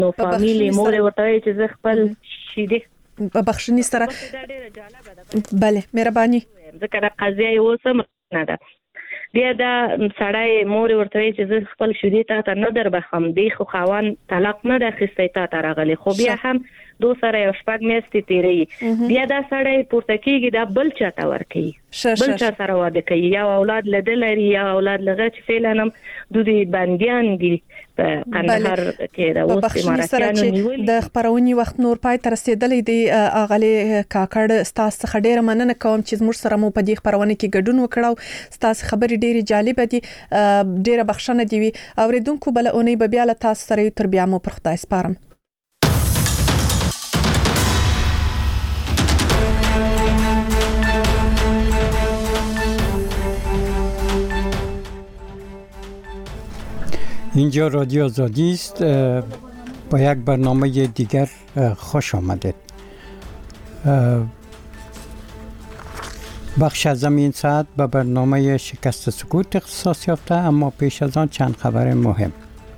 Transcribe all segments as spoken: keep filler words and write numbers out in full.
نو فامیلی مور ورته چې زه خپل شیدې بخښنې سره بله مهرباني ځکه دا قضیه یو سم نه ده. بیا دا سړی مور ورته چې زه خپل شیدې ته ته نه در بخم دی خو خاوند طلاق نه د اخیستی تا ته راغلی خو بیا هم دو سره یو شپږ میاشتې تیری بیا دا سړی پورته کیږي دا بل چا ته ورکوي بل چا سره واده کوي یا اولاد لیدل لري یا اولاد لغه چې فعلا هم دوی بنديان دي په قندهار کې دا اوس اماراتیانو نیولې د خبرونې وخت نور پای تر رسیدلې دی اغلی کاکړ ستاسو خډېر مننه کوم چې موږ سره مو په دې خبرونه کې ګډون وکړو ستاسو خبرې ډېری جالب دي ډېره بخښنه دی وي اوریدونکو بل اونۍ به بیا له تاسو سره تر بیا مو پر خدای سپارم. اینجا رادیو آزادی است. با یک برنامه دیگر خوش آمدید. بخش از این ساعت به برنامه شکست سکوت اختصاص یافته، اما پیش از آن چند خبر مهم.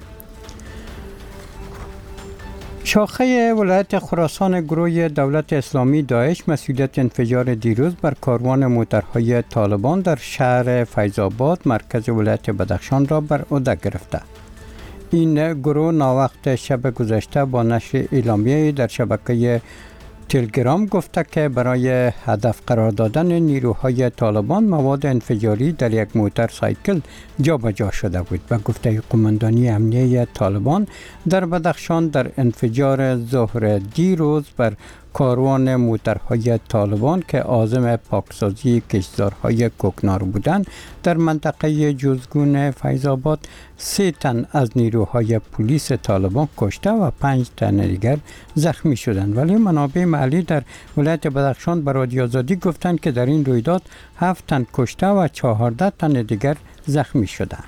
شاخه ولایت خراسان گروه دولت اسلامی داعش مسئولیت انفجار دیروز بر کاروان موترهای طالبان در شهر فیض‌آباد مرکز ولایت بدخشان را بر عهده گرفته. این گروه ناوقت شب گذشته با نشر اعلامیه در شبکه تلگرام گفته که برای هدف قرار دادن نیروهای طالبان مواد انفجاری در یک موتر سایکل جابجا شده بود. و گفته قماندانی امنیه طالبان در بدخشان در انفجار ظهر دیروز بر کاروان موترهای طالبان که عازم پاکسازی کشتزارهای کوکنار بودند در منطقه جزگون فیض‌آباد سه تن از نیروهای پلیس طالبان کشته و پنج تن دیگر زخمی شدند. ولی منابع محلی در ولایت بدخشان به رادیو آزادی گفتند که در این رویداد هفت تن کشته و چهارده تن دیگر زخمی شدند.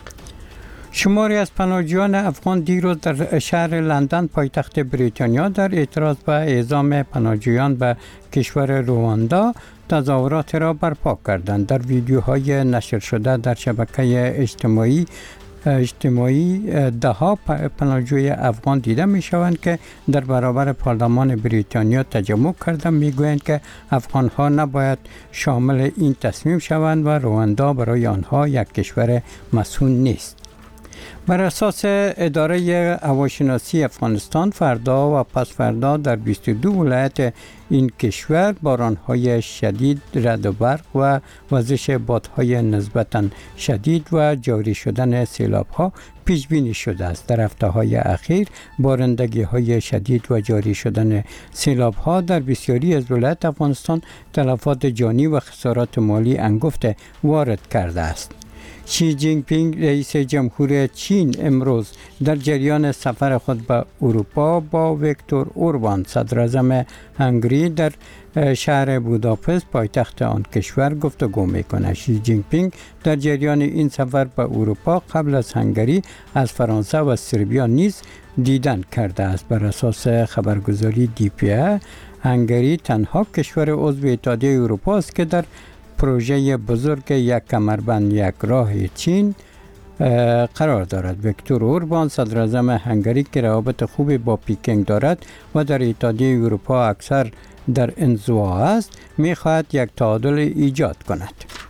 شماری از پناهجویان افغان دیروز در شهر لندن پایتخت بریتانیا در اعتراض به اعزام پناهجویان به کشور رواندا تظاهرات را برپا کردند. در ویدیوهای نشر شده در شبکه اجتماعی اجتماعی ده ها پناهجوی افغان دیده می شوند که در برابر پارلمان بریتانیا تجمع کردند. می گویند که افغان ها نباید شامل این تصمیم شوند و رواندا برای آنها یک کشور مسئول نیست. بر اساس اداره هواشناسی افغانستان فردا و پس فردا در بیست و دو ولایت این کشور بارانهای شدید، رعد و برق و وزش بادهای نسبتاً شدید و جاری شدن سیلاب‌ها پیش بینی شده است. در هفته‌های اخیر بارندگی‌های شدید و جاری شدن سیلاب‌ها در بسیاری از ولایات افغانستان تلفات جانی و خسارات مالی انگفت وارد کرده است. شی جین پینگ رئیس جمهور چین امروز در جریان سفر خود به اروپا با ویکتور اوربان صدراعظم هنگری در شهر بوداپست پایتخت آن کشور گفتگو می‌کند. شی جین پینگ در جریان این سفر به اروپا قبل از هنگری از فرانسه و سربیا نیز دیدن کرده است. بر اساس خبرگزاری دی پی ای هنگری تنها کشور عضو اتحادیه اروپا است که در پروژه بزرگ یک کمربند یک راه چین قرار دارد. ویکتور اوربان صدراعظم هنگری که روابط خوبی با پکین دارد و در اتحادیه اروپا اکثر در انزوا است می‌خواهد یک تعادل ایجاد کند.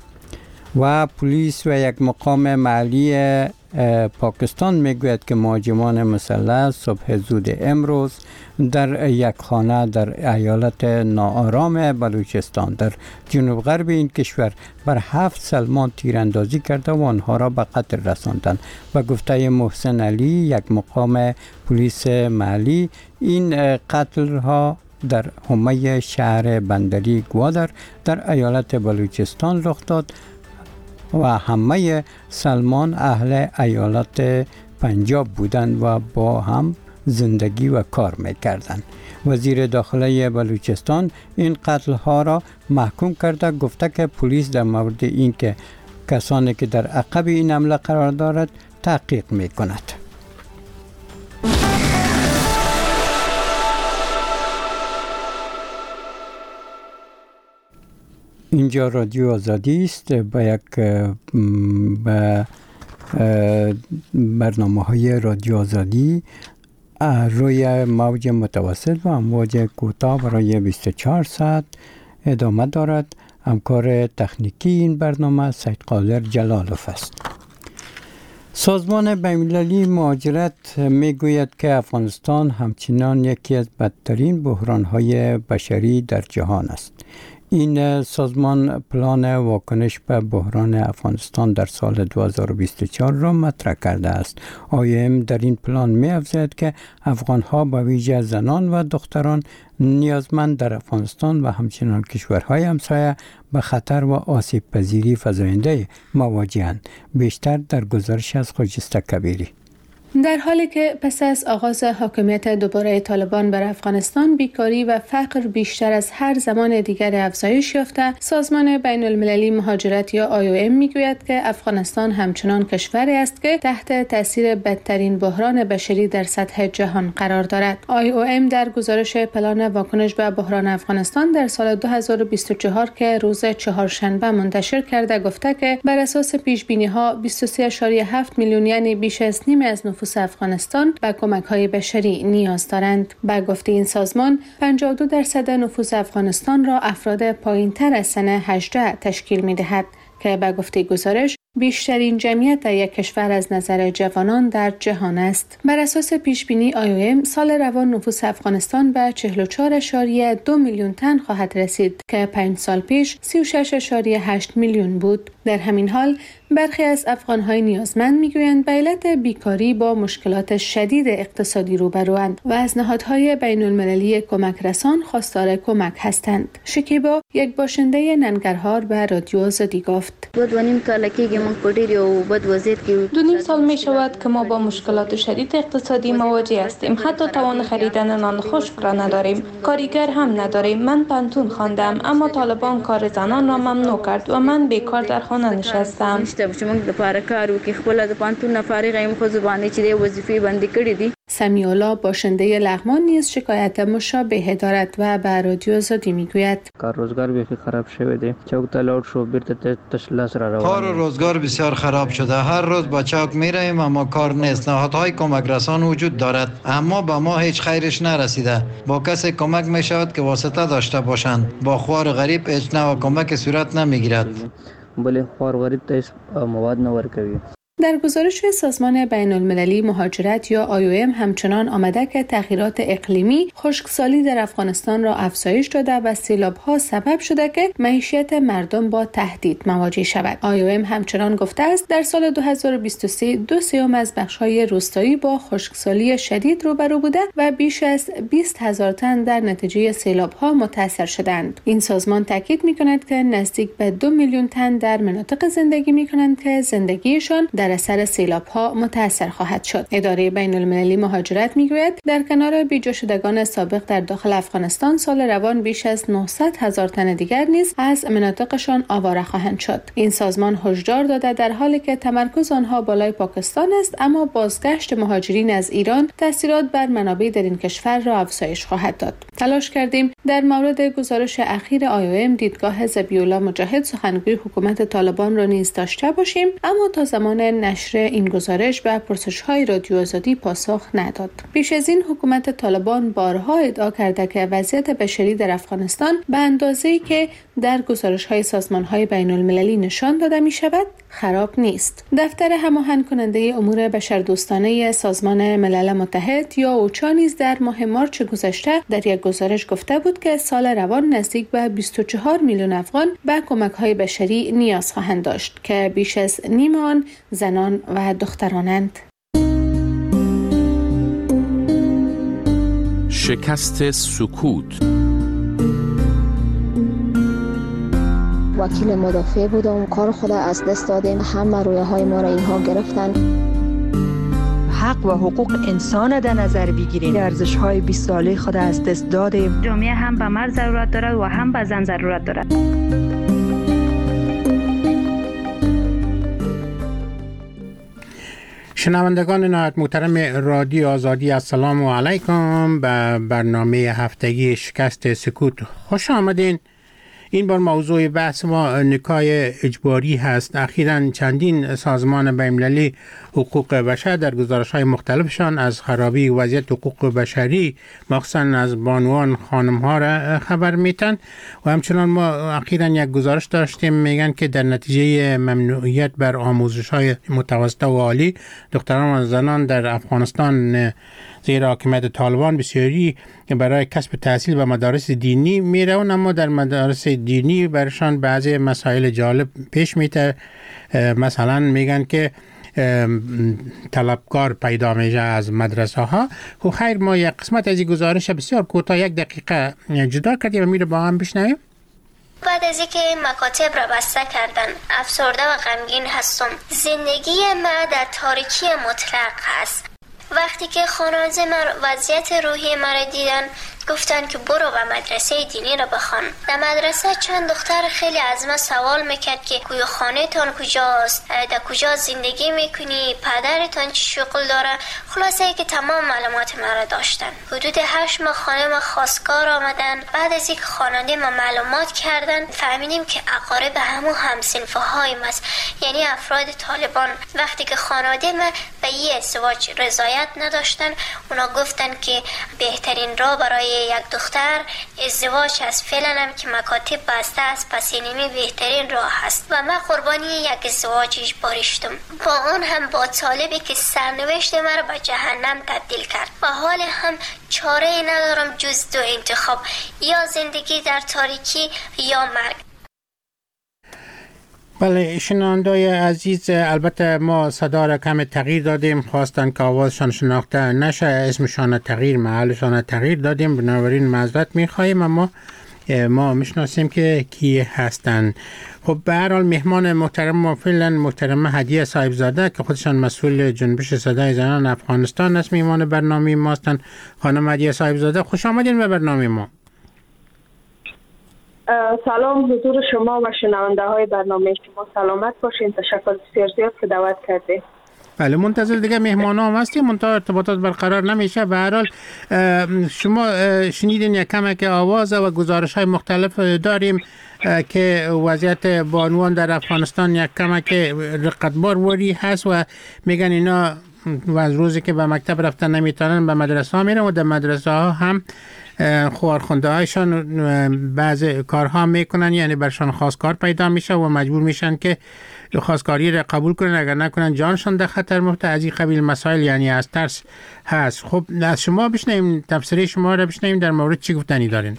و پلیس و یک مقام محلی پاکستان میگوید که مهاجمان مسلح صبح زود امروز در یک خانه در ایالت ناآرام بلوچستان در جنوب غرب این کشور بر هفت سلمان تیراندازی کرده و آنها را به قتل رساندند. و گفته محسن علی یک مقام پلیس محلی این قتل ها در حومه شهر بندری گوادر در ایالت بلوچستان رخ داد و همه سلمان اهل ایالت پنجاب بودند و با هم زندگی و کار میکردند. وزیر داخله بلوچستان این قتل ها را محکوم کرده، گفته که پلیس در مورد این که کسانی که در عقب این حمله قرار دارد تحقیق میکند. اینجا رادیو آزادی است. با یک با برنامه های رادیو آزادی روی موج متوسط و امواج کوتاه برای بیست و چهار ساعت ادامه دارد. همکار تکنیکی این برنامه سید قادر جلالوف است. سازمان بین‌المللی مهاجرت میگوید که افغانستان همچنان یکی از بدترین بحران‌های بشری در جهان است. این سازمان پلان واکنش به بحران افغانستان در سال دو هزار و بیست و چهار را مطرح کرده است. آی ام در این پلان می‌افزاید که افغان‌ها به ویژه زنان و دختران نیازمند در افغانستان و همچنین کشورهای همسایه به خطر و آسیب پذیری فزاینده مواجه‌اند. بیشتر در گزارش از خجسته کبیری. در حالی که پس از آغاز حاکمیت دوباره طالبان بر افغانستان بیکاری و فقر بیشتر از هر زمان دیگر افزایش یافته، سازمان بین المللی مهاجرت یا آی او ام میگوید که افغانستان همچنان کشوری است که تحت تاثیر بدترین بحران بشری در سطح جهان قرار دارد. آی او ام در گزارش پلان واکنش به بحران افغانستان در سال دو هزار و بیست و چهار که روز چهارشنبه منتشر کرده گفته که بر اساس پیش بینی ها بیست و سه و هفت میلیون یعنی بیش از نیم از نفوس افغانستان به کمک‌های بشری نیاز دارند. به گفته این سازمان پنجاه و دو درصد نفوس افغانستان را افراد پایین‌تر از سن هجده تشکیل می‌دهد که به گفته گزارش بیشترین جمعیت در یک کشور از نظر جوانان در جهان است. بر اساس پیش بینی آی او ام سال روان نفوس افغانستان به چهل و چهار و دو میلیون تن خواهد رسید که پنج سال پیش سی و شش و هشت میلیون بود. در همین حال برخی از افغان‌های نیازمند میگویند به علت بیکاری با مشکلات شدید اقتصادی روبروند و از نهادهای بین‌المللی کمک رسان خواستار کمک هستند. شکیبا یک باشنده ننگرهار به رادیو آزادی گفت: دو نیم سال که ما کودی و بد وضعیت که دو نیم سال می شود که ما با مشکلات شدید اقتصادی مواجه هستیم. حتی توان خریدن نان خشک را نداریم. کارگر هم نداریم. من پانتون خواندم اما طالبان کار زنان را ممنوع کرد و من بیکار در خانه نشستم. چې موږ د پاره کار وکړو خپل د پانتون فارغ ایم خو زبانه چې د وظیفه بندي کړې دي. سمیولا باشنده لغمان نیز شکایت مشابه دارد و به رادیو آزادی میگوید کار روزگار بیخی خراب شده دی. چوک تا لوت شو بیرته تشلاس را روان. کار و روزگار بسیار خراب شده. هر روز با چوک میریم اما کار نیست. نهادهای کمک رسان وجود دارد اما به ما هیچ خیرش نرسیده. با کسی کمک میشود که واسطه داشته باشند. با خوار غریب هیچ نوع کمک صورت نمیگیرد. بله خوار غریب ته مواد نه ورکوي. در گزارش سازمان بین المللی مهاجرت یا آی او ام همچنان آمده که تغییرات اقلیمی خشکسالی در افغانستان را افزایش داده و سیلاب‌ها سبب شده که معیشت مردم با تهدید مواجه شود. آی او ام همچنان گفته است در سال دو هزار و بیست و سه دو سوم از بخش‌های روستایی با خشکسالی شدید روبرو بوده و بیش از بیست هزار تن در نتیجه سیلاب‌ها متاثر شدند. این سازمان تاکید می‌کند که نزدیک به دو میلیون تن در مناطق زندگی می‌کنند که زندگیشان در اثر سیلاب‌ها متاثر خواهد شد. اداره بین المللی مهاجرت میگوید در کنار بیجا شدگان سابق در داخل افغانستان سال روان بیش از نهصد هزار تن دیگر نیز از مناطقشان آواره خواهند شد. این سازمان هشدار داده در حالی که تمرکز آنها بالای پاکستان است اما بازگشت مهاجرین از ایران تاثیرات بر منابع در این کشور را افزایش خواهد داد. تلاش کردیم در مورد گزارش اخیر آی او ام دیدگاه ذبیح‌الله مجاهد سخنگوی حکومت طالبان را نیز داشته باشیم اما تا زمان نشر این گزارش به پرسش‌های رادیو آزادی پاسخ نداد. پیش از این حکومت طالبان بارها ادعا کرده که وضعیت بشری در افغانستان به اندازه‌ای که در گزارش‌های سازمان‌های بین‌المللی نشان داده می‌شود خراب نیست. دفتر هماهنگ کننده امور بشردوستانه سازمان ملل متحد یا اوچا نیز در ماه مارچ گذشته در یک گزارش گفته بود که سال روان نزدیک به بیست و چهار میلیون افغان به کمک‌های بشری نیاز خواهند داشت که بیش از نیم آن زنان و دخترانند. شکست سکوت. وکیل مدافع بودم، کار خود از دست دادیم، همه رویه های ما را اینها گرفتن. حق و حقوق انسان در نظر بگیریم. ارزش های بیست ساله خود از دست دادیم. جامعه هم به مرد ضرورت دارد و هم به زن ضرورت دارد. شنوندگان نهایت محترم رادیو آزادی، السلام علیکم. به برنامه هفتگی شکست سکوت خوش آمدین. این بار موضوع بحث ما نکاح اجباری هست. اخیراً چندین سازمان بین‌المللی حقوق بشر در گزارش‌های مختلفشان از خرابی وضعیت حقوق بشری مخصوصاً از بانوان خانم‌ها را خبر میتن و همچنان ما اخیراً یک گزارش داشتیم میگن که در نتیجه ممنوعیت بر آموزش‌های متوسطه و عالی دختران و زنان در افغانستان زیر حاکمیت طالبان بسیاری برای کسب تحصیل و مدارس دینی میرون، اما در مدارس دینی برشان بعضی مسائل جالب پیش میته. مثلا میگن که طلبکار پیدا میشه از مدرسه ها. و خیر ما یک قسمت از این گزارش بسیار کوتاه یک دقیقه جدا کردیم و میره با هم بشنویم. بعد از اینکه مکاتب را بسته کردن افسرده و غمگین هستم. زندگی ما در تاریکی مطلق هست. وقتی که خانواده من وضعیت روحی مرا دیدن گفتن که برو و مدرسه دینی را بخوان. در مدرسه چند دختر خیلی از من سوال میکرد که کوی خانه تان کجاست، در کجا زندگی میکنی، پدرتان چی شغل داره. خلاصه که تمام معلومات مرا داشتن. حدود هشت ماه خانه ما خواستگار آمدن. بعد از اینکه خانواده ما معلومات کردن فهمیدیم که اقارب همو همسنفه های ماست، یعنی افراد طالبان. وقتی که خانواده ما به این ازدواج رضایت نداشتن اونا گفتن که بهترین راه برای یک دختر ازدواج است. فعلا هم که مکاتب بسته است پس اینمی بهترین راه است و من قربانی یک ازدواج اجباری شدم. با اون هم با طالبی که سرنوشت مرا به جهنم تبدیل کرد و حال هم چاره ای ندارم جز دو انتخاب، یا زندگی در تاریکی یا مرگ. بله شنوندای عزیز، البته ما صدا را کم تغییر دادیم، خواستن که آوازشان شناخته نشه، اسمشان تغییر، محلشان تغییر دادیم، بنابراین معذرت میخواییم، اما ما میشناسیم که کی هستن. خب به هر حال مهمان محترم ما فعلا محترم هدیه صاحبزاده که خودشان مسئول جنبش صدای زنان افغانستان است مهمان برنامه ما هستند. خانم هدیه صاحبزاده خوش آمدین به برنامه ما. سلام حضور شما و شنونده های برنامه شما، سلامت باشین. تشکر بسیار زیاد که دعوت کردید. بله منتظر دیگه مهمان هم هستیم، منتها ارتباطات برقرار نمیشه. به هر حال شما شنیدین یک کمک آواز و گزارش های مختلف داریم که وضعیت بانوان در افغانستان یک کمک رقتبار وری هست و میگن اینا و از روزی که به مکتب رفتن نمیتونن به مدرسه ها میرن و در مدرسه ها هم خوارخونده هایشان بعض کارها میکنن، یعنی برشان خواستگار پیدا میشه و مجبور میشن که خواستگاری را قبول کنن، اگر نکنن جانشان در خطر مفته. از این قبیل مسائل یعنی از ترس هست. خب از شما بشنیم، تفسیر شما را بشنیم در مورد چی گفتنی دارین؟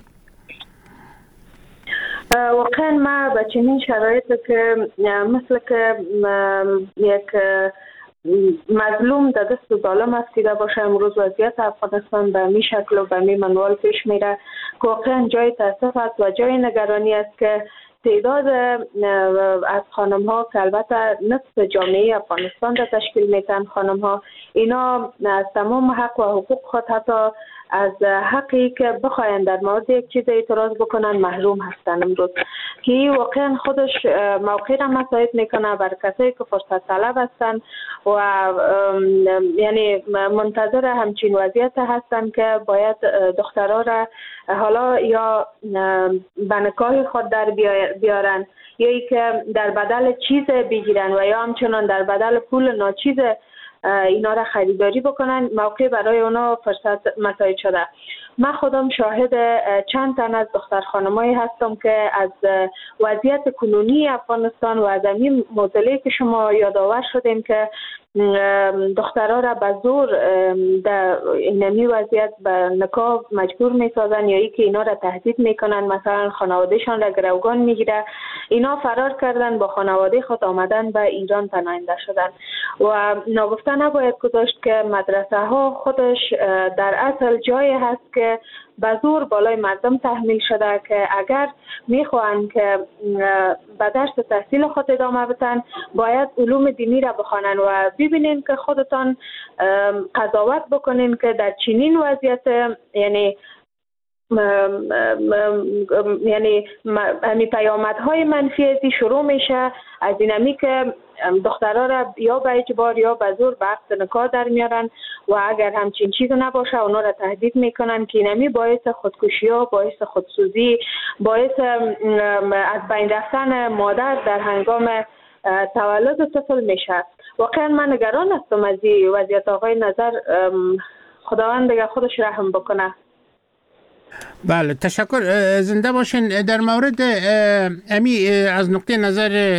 واقعا ما با چنین شرایط که مثل که یک مظلوم در دست ظالم افتیده باشه، امروز وضعیت افغانستان به می شکل و به می منوال پیش میره که واقعا جای تاسف است و جای نگرانی است که تعداد از خانم ها که البته نصف جامعه افغانستان را تشکیل میتن، خانم ها اینا از تمام حق و حقوق خود حتی از حقی که بخواین در مورد یک چیز اعتراض بکنن محروم هستن امروز، که واقعا خودش موقع را مساعد میکنه بر کسایی که فرصت طلب هستن و یعنی منتظر همچین وضعیت هستن که باید دخترها را حالا یا به نکاح خود در بیارن یا ای که در بدل چیز بگیرن و یا همچنان در بدل پول ناچیز اینا را خریداری بکنن، موقع برای اونا فرصت مساعد شده. من خودم شاهد چند تن از دختر خانمایی هستم که از وضعیت کنونی افغانستان و از این معضلی که شما یادآور شدیم که دخترها را به زور در اینمی وضعیت به نکاح مجبور میسازن یا ای که اینا را تهدید میکنن، مثلا خانوادهشان را گروگان میگیره. اینا فرار کردن، با خانواده خود آمدن به ایران پناهنده شدن و ناگفته نباید گذاشت که مدرسه ها خودش در اصل جایی هست که به زور بالای مردم تحمیل شده که اگر میخواهند که به درس تحصیل خود ادامه بدن باید علوم دینی را بخوانند و ببینین که خودتان قضاوت بکنین که در چنین وضعیت یعنی یعنی همین پیامدهای منفی ازی شروع میشه از اینمی که دخترها را یا به اجبار یا به زور به عقد نکاح در میارن و اگر همچین چیز نباشه اونا را تهدید میکنن که اینمی باعث خودکشی ها، باعث خودسوزی، باعث از بین رفتن مادر در هنگام تولد طفل میشه. واقعا من نگران هستم از این وضعیت. آقای نظر خداوند دیگه خودش رحم بکنه. بله تشکر، زنده باشین. در مورد امی از نقطه نظر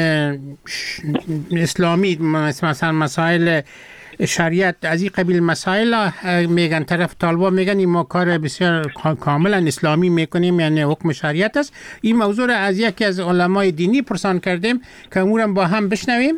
اسلامی مثلا مسائل شریعت از این قبیل مسائل میگن، طرف طالبا میگن این ما کار بسیار کاملا اسلامی میکنیم یعنی حکم شریعت است. این موضوع را از یکی از علمای دینی پرسان کردیم که امورم با هم بشنویم.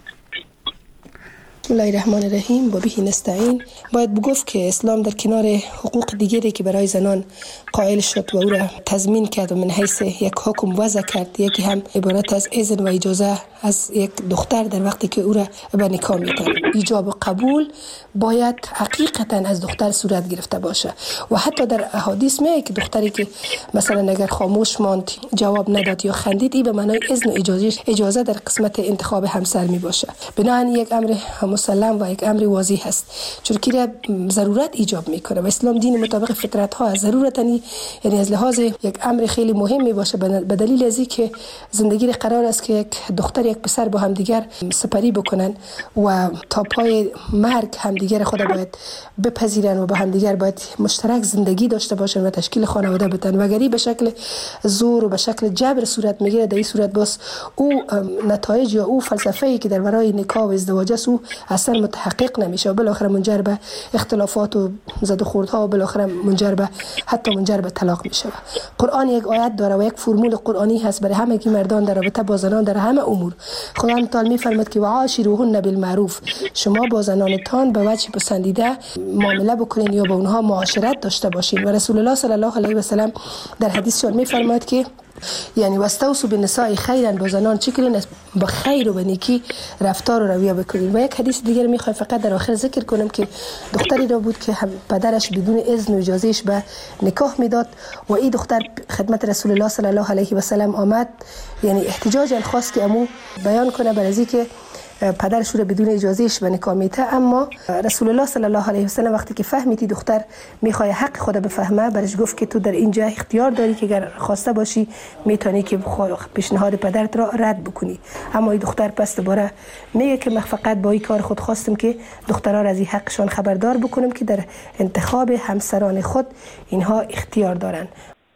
بسم الله الرحمن الرحیم. با به نستعین. باید بگفت که اسلام در کنار حقوق دیگری که برای زنان قائل شد و او را تضمین کرد و من حیث یک حکم وضع کرد، یکی هم عبارت از اذن و اجازه از یک دختر در وقتی که او را به نکاح میدن. ایجاب و قبول باید حقیقتا از دختر صورت گرفته باشه و حتی در احادیث میگه که دختری که مثلا اگر خاموش ماند، جواب نداد یا خندید، این به معنای اذن و اجازه اجازه در قسمت انتخاب همسر می باشه. بنابراین یک امر مسلم و یک امر واضح است، چون که ضرورت ایجاب میکنه و اسلام دین مطابق فطرت ها از ضرورت یعنی از لحاظ یک امر خیلی مهم می باشه، به دلیل از اینکه زندگی قرار است که یک دختر یک پسر با هم دیگر سپری بکنن و تا پای مرگ هم دیگر خود باید بپذیرن و با هم دیگر باید مشترک زندگی داشته باشن و تشکیل خانواده بدن. و اگری به شکل زور و به شکل جبر صورت میگیره، در این صورت باز او نتایج یا او فلسفه‌ای که در ورای نکاح و ازدواج است او اصلا متحقق نمیشه و بالاخره منجر به اختلافات و زد و خوردها و بالاخره منجر به حتی منجر به طلاق میشه. قرآن یک آیت داره و یک فرمول قرآنی هست برای همه کی مردان در رابطه با زنان در همه امور. خدا تعالی میفرماید که وعاشروهن بالمعروف، شما با زنانتان به وجه پسندیده معامله بکنین یا با اونها معاشرت داشته باشین. و رسول الله صلی الله علیه و سلم در حدیث میفرماید که یعنی واستوصوا بالنساء خیرا، با زنان چی کنین؟ با خیر و با نیکی رفتار و رویه بکنین. و یک حدیث دیگر میخوام فقط در آخر ذکر کنم که دختری را بود که پدرش بدون اذن و اجازهش به نکاح میداد و این دختر خدمت رسول الله صلی الله علیه و سلم آمد، یعنی احتجاجا خواست که امو بیان کنه برای اینکه پدرش رو بدون اجازهش به نکاح میته. اما رسول الله صلی الله علیه و سلم وقتی که فهمیدی دختر میخواد حق خود بفهمه، برش گفت که تو در اینجا اختیار داری که اگر خواسته باشی میتونی که پیشنهاد پدرت را رد بکنی. اما این دختر پس دوباره میگه که من فقط با این کار خود خواستم که دخترها را از این حقشان خبردار بکنم که در انتخاب همسران خود اینها اختیار دارن.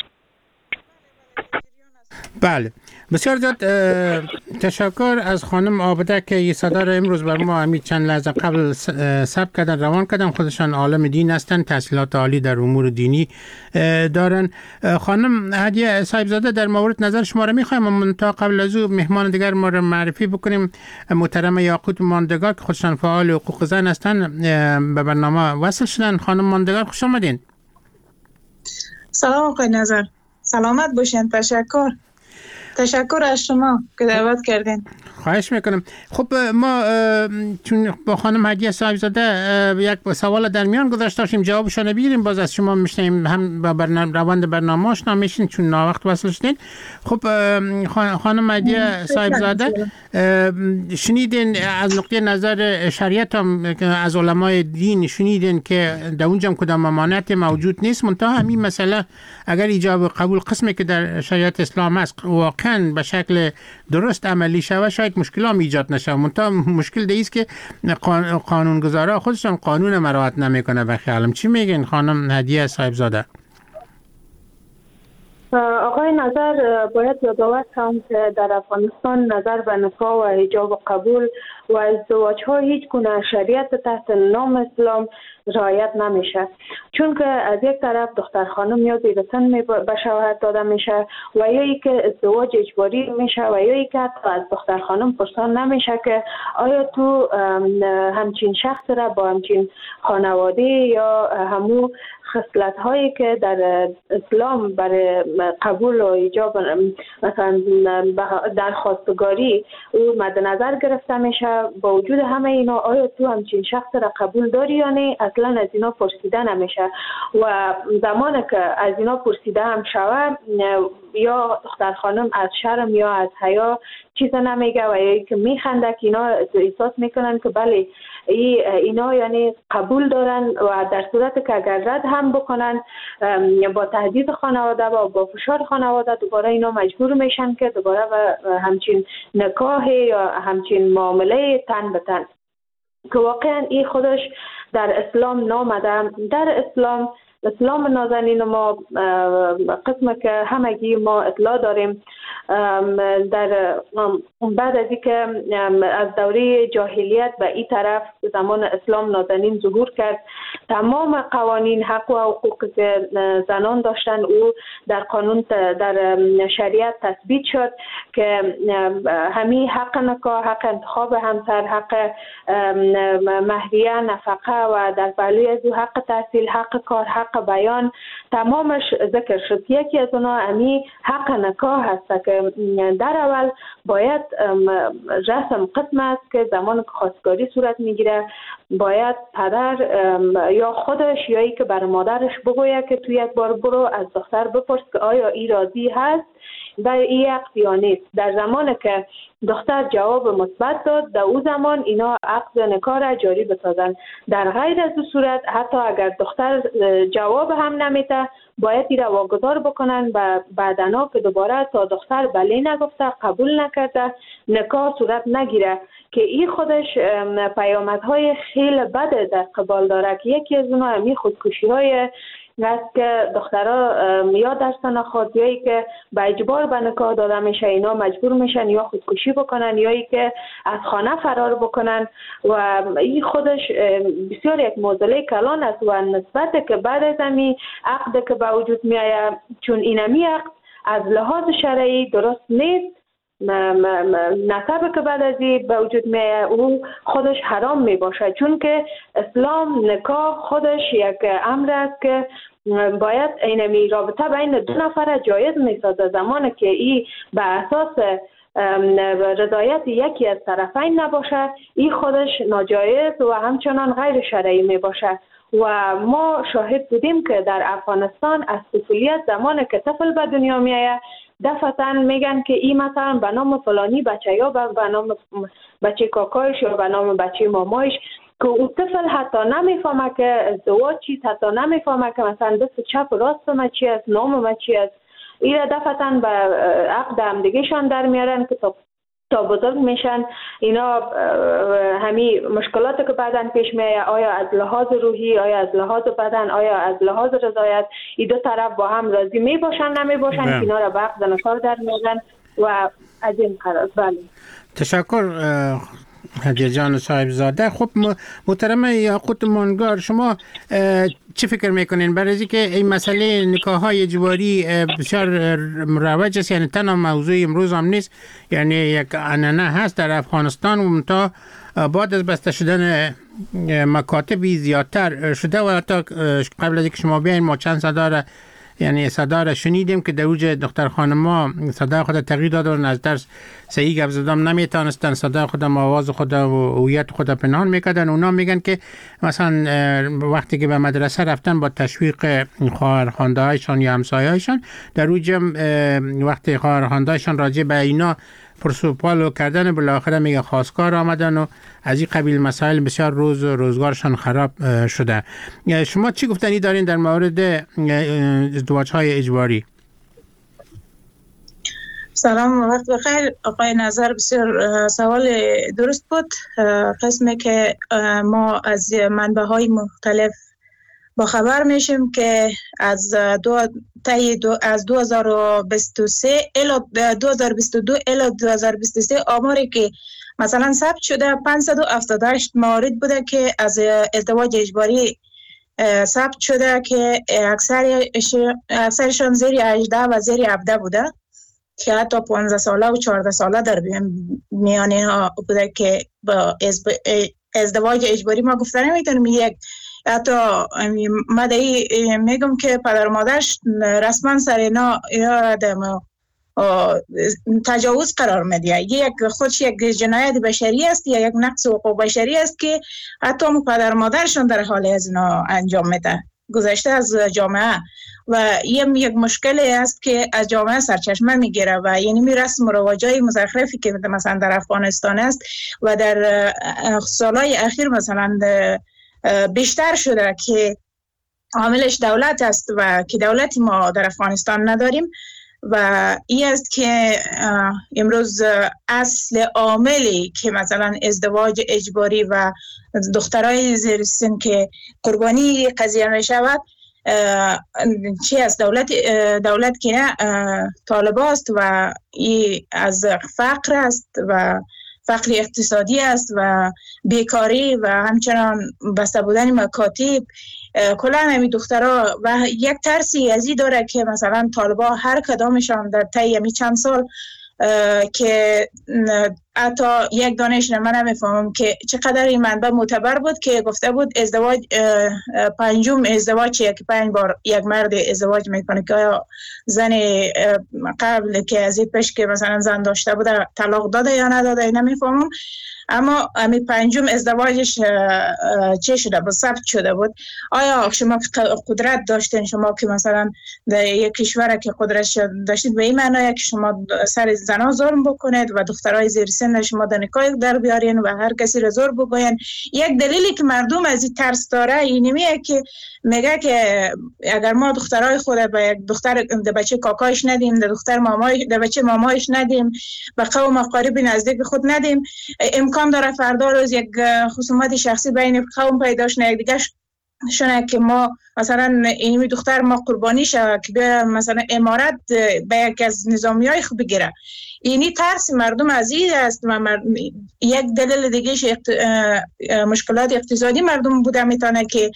بله بسیار زیاد تشکر از خانم عابده که این صدا را امروز بر ما همین چند لحظه قبل ثبت کردن روان کردن. خودشان عالم دین هستند، تحصیلات عالی در امور دینی دارن. خانم هدیه صاحبزاده در مورد نظر شما را میخوایم من تا قبل از او مهمان دیگر ما را معرفی بکنیم. محترم یاقوت ماندگار که خودشان فعال حقوق زن هستند به برنامه وصل شدن. خانم ماندگار خوش آمدین. سلام آقای نظر، سلامت باشین. تشکر تشکر از شما که دعوت کردین. خواهش میکنم. خب ما چون با خانم هدیه صاحبزاده یک سوال در میان گذاشته داشتیم، جوابشون رو بگیریم، باز از شما میشنیم هم با برنامه روند برنامه آشنا میشین چون ناوقت وصل شدین. خب خانم هدیه صاحبزاده شنیدین از نقطه نظر شریعت هم از علمای دین شنیدین که در اونجا کدام ممانعت موجود نیست، منتها همین مسئله اگر ایجاب قبول قسمی که در شریعت اسلام است واقعا به شکل درست عملی شود شاید مشکل هم ایجاد نشه. منتها مشکل دیست که قانونگذارا خودشون قانون مراعات نمیکنه. به خیالم چی میگین خانم هدیه صاحبزاده؟ آقای نظر باید یادآور کنم که در افغانستان نظر به نکاح و ایجاب و قبول و ازدواج ها هیچ گونه شریعت تحت نام اسلام رعایت نمیشه، چون که از یک طرف دختر خانم یا زیرسن به شوهر داده میشه و یا ای که ازدواج اجباری میشه و یا ای که حتی از دختر خانم پرسان نمیشه که آیا تو همچین شخص را با همچین خانواده یا همو خصلت هایی که در اسلام برای قبول و ایجاب مثلا درخواستگاری او مد نظر گرفته میشه و با وجود همه اینا آیا تو همچین شخص را قبول داری یا نه، اصلا از اینا پرسیده نمیشه و زمانی که از اینا پرسیده هم شود یا دختر خانم از شرم یا از حیا چیز نمیگه و یا که میخنده که اینا احساس میکنن که بله اینا یعنی قبول دارن و در صورت که اگر رد هم بکنن با تهدید خانواده و با فشار خانواده دوباره اینا مجبور میشن که دوباره و همچین نکاح یا همچین معامله تن به تن که واقعا این خودش در اسلام نامده. در اسلام اسلام نازنین ما قسم که همگی ما اطلاع داریم در بعد از اینکه از دوره جاهلیت به این طرف زمان اسلام نازنین ظهور کرد، تمام قوانین حق و حقوق که زنان داشتن او در قانون در شریعت تثبیت شد که همین حق نکاح، حق انتخاب همسر، حق مهریه، نفقه و در پهلوی از او حق تحصیل، حق کار، حق بیان تمامش ذکر شد. یکی از اونا امی حق نکاح هست که در اول باید رسم قسم است که زمان که خواستگاری صورت میگیره باید پدر یا خودش یا ای که بر مادرش بگوید که توی یک بار برو از دختر بپرس که آیا ای راضی هست و این عقد یا نیست. در زمان که دختر جواب مثبت داد در او زمان اینا عقد نکاح را جاری بسازن. در غیر از صورت حتی اگر دختر جواب هم نمیده باید این را واگذار بکنن و بعدنا که دوباره تا دختر بله نگفته قبول نکرده نکاح صورت نگیره که این خودش پیامدهای خیلی بده در قبال داره که یکی از اونها همین خودکشی های است که دخترها یا در سن خود یا ای که به اجبار به نکاح داده میشه اینا مجبور میشن یا خودکشی بکنن یا ای که از خانه فرار بکنن و این خودش بسیار یک معضله کلان است و نسبت که بعد از همین عقد که به وجود میآید چون اینمی عقد از لحاظ شرعی درست نیست نسبه که بعد از این به وجود میآید او خودش حرام می باشه چون که اسلام نکاح خودش یک امر است که باید اینمی رابطه بین دو نفر جایز میسازه. زمانی که این به اساس رضایت یکی از طرفین نباشه این خودش ناجایز و همچنان غیر شرعی می باشه و ما شاهد بودیم که در افغانستان از طفولیت زمانی که طفل به دنیا میآید دفعتاً میگن که این مثلا به نام فلانی بچه یا به نام بچه کاکایش یا به نام بچه مامایش که اون طفل حتی نمیفهمه که ازدواج چیست، حتی نمیفهمه که مثلا دست چپ راست ما چی است، نام ما چی است. این دفعتاً به عقد هم دیگهشان در میارن که تا تا بزرگ میشن اینا همین مشکلاتی که بعداً پیش میاد آیا از لحاظ روحی، آیا از لحاظ بدن، آیا از لحاظ رضایت این دو طرف با هم راضی می باشن نمی باشن که اینا را به عقد نکاح در میارن و از این قرار. بله تشکر هدیه جان صاحبزاده. خب محترم یاقوت مانگار شما چی فکر میکنین برای اینکه این مسئله نکاح های اجباری بسیار مروج است، یعنی تنها موضوع امروز هم نیست، یعنی یک عنعنه هست در افغانستان و تا بعد از بسته شدن مکاتبی زیادتر شده و حتی قبل از اینکه شما بیاین ما چند صدا را یعنی صدا را شنیدیم که در اوج دختر خانما صدا خود تغییر دادن، از درس صحیح گپ زدن نمیتونستن، صدا خود آواز خود و هویت خود پنهان میکردن. اونا میگن که مثلا وقتی که به مدرسه رفتن با تشویق خواهرخوانده هایشان یا همسایه‌هایشان در اوج وقتی خواهرخوانده هایشان راجع به اینا پرسوپالو کردن بالاخره میگه خواستگار آمدن و از این قبیل مسائل بسیار روز روزگارشان خراب شده. شما چی گفتنی دارین در مورد ازدواج های اجباری؟ سلام، وقت بخیر آقای نظر. بسیار سوال درست بود. قسمی که ما از منبع های مختلف با خبر میشیم که از دو تای دو از دو هزار و بیست و سه الی دو هزار و بیست و دو الی دو هزار و بیست و سه آماری که مثلا ثبت شده پانصد و هفتاد و هشت موارد بوده که از ازدواج اجباری ثبت شده که اکثر اکثرشان زیر هجده و زیر هفده بوده که حتی پانزده ساله و چهارده ساله در میان اینها بوده که با ازدواج اجباری ما گفته نمیتونیم یک حتی مدعی میگم که پدر و مادرش رسما سر اینا اینا تجاوز قرار میده. یک خودش یک جنایت بشری است یا یک نقض حقوق بشری است که حتی پدر مادرشون در حال از اینا انجام میده، گذشته از جامعه. و این یک مشکلی است که از جامعه سرچشمه میگیره و یعنی می رسم و رواجای مزخرفی که مثلا در افغانستان است و در سالهای اخیر مثلا بیشتر شده که عاملش دولت است و که دولتی ما در افغانستان نداریم و این است که امروز اصل عاملی که مثلا ازدواج اجباری و دخترای زیر سن که قربانی قضیه می شود چی از دولت دولت که نه طالبان است و این از فقر است و فقر اقتصادی است و بیکاری و همچنان بسته بودن مکاتب. کلا همین دخترها و یک ترسی ازی داره که مثلا طالبان هر کدامشان در طی همین چند سال که حتی یک دانش من نمیفهمم که چقدر این منبع معتبر بود که گفته بود ازدواج پنجم ازدواج که پنج بار یک مرد ازدواج میکنه که آیا زن قبل که از این پیش که مثلا زن داشته بوده طلاق داده یا نداده نمیفهمم، اما همین پنجم ازدواجش چه شده بود، ثبت شده بود. آیا شما قدرت داشتین، شما که مثلا در یک کشور که قدرت داشتید به این معنی که شما سر زنان ظلم بکنید و دخترای زیر سن شما در نکاح در بیارین و هر کسی را زور بگوین؟ یک دلیلی که مردم از این ترس داره اینمیه که میگه که اگر ما دخترای خود به یک دختر د بچه کاکایش ندیم، د دختر مامای د بچه مامایش ندیم، به قوم اقارب نزدیک خود ندیم، امکان داره فردا روز یک خصومت شخصی بین قوم پیدا شه دیگه شونه که ما مثلا اینمی دختر ما قربانی شه که به مثلا امارت به یک از نظامیای خود بگیره. اینی ترس مردم از این است و مرد... یک دلیل دیگه مشکلات اقتصادی مردم بوده میتونه که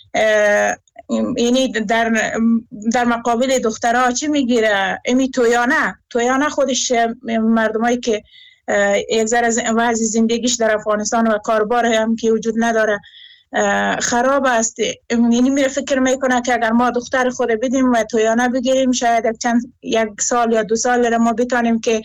یعنی در در مقابل دخترها چی میگیره؟ امی تویانه تویانه خودش مردمایی که یک ذره وضع زندگیش در افغانستان و کاربار هم که وجود نداره خراب است، یعنی میره فکر میکنه که اگر ما دختر خود بدیم و تویانه بگیریم شاید یک چند یک سال یا دو سال را ما بتانیم که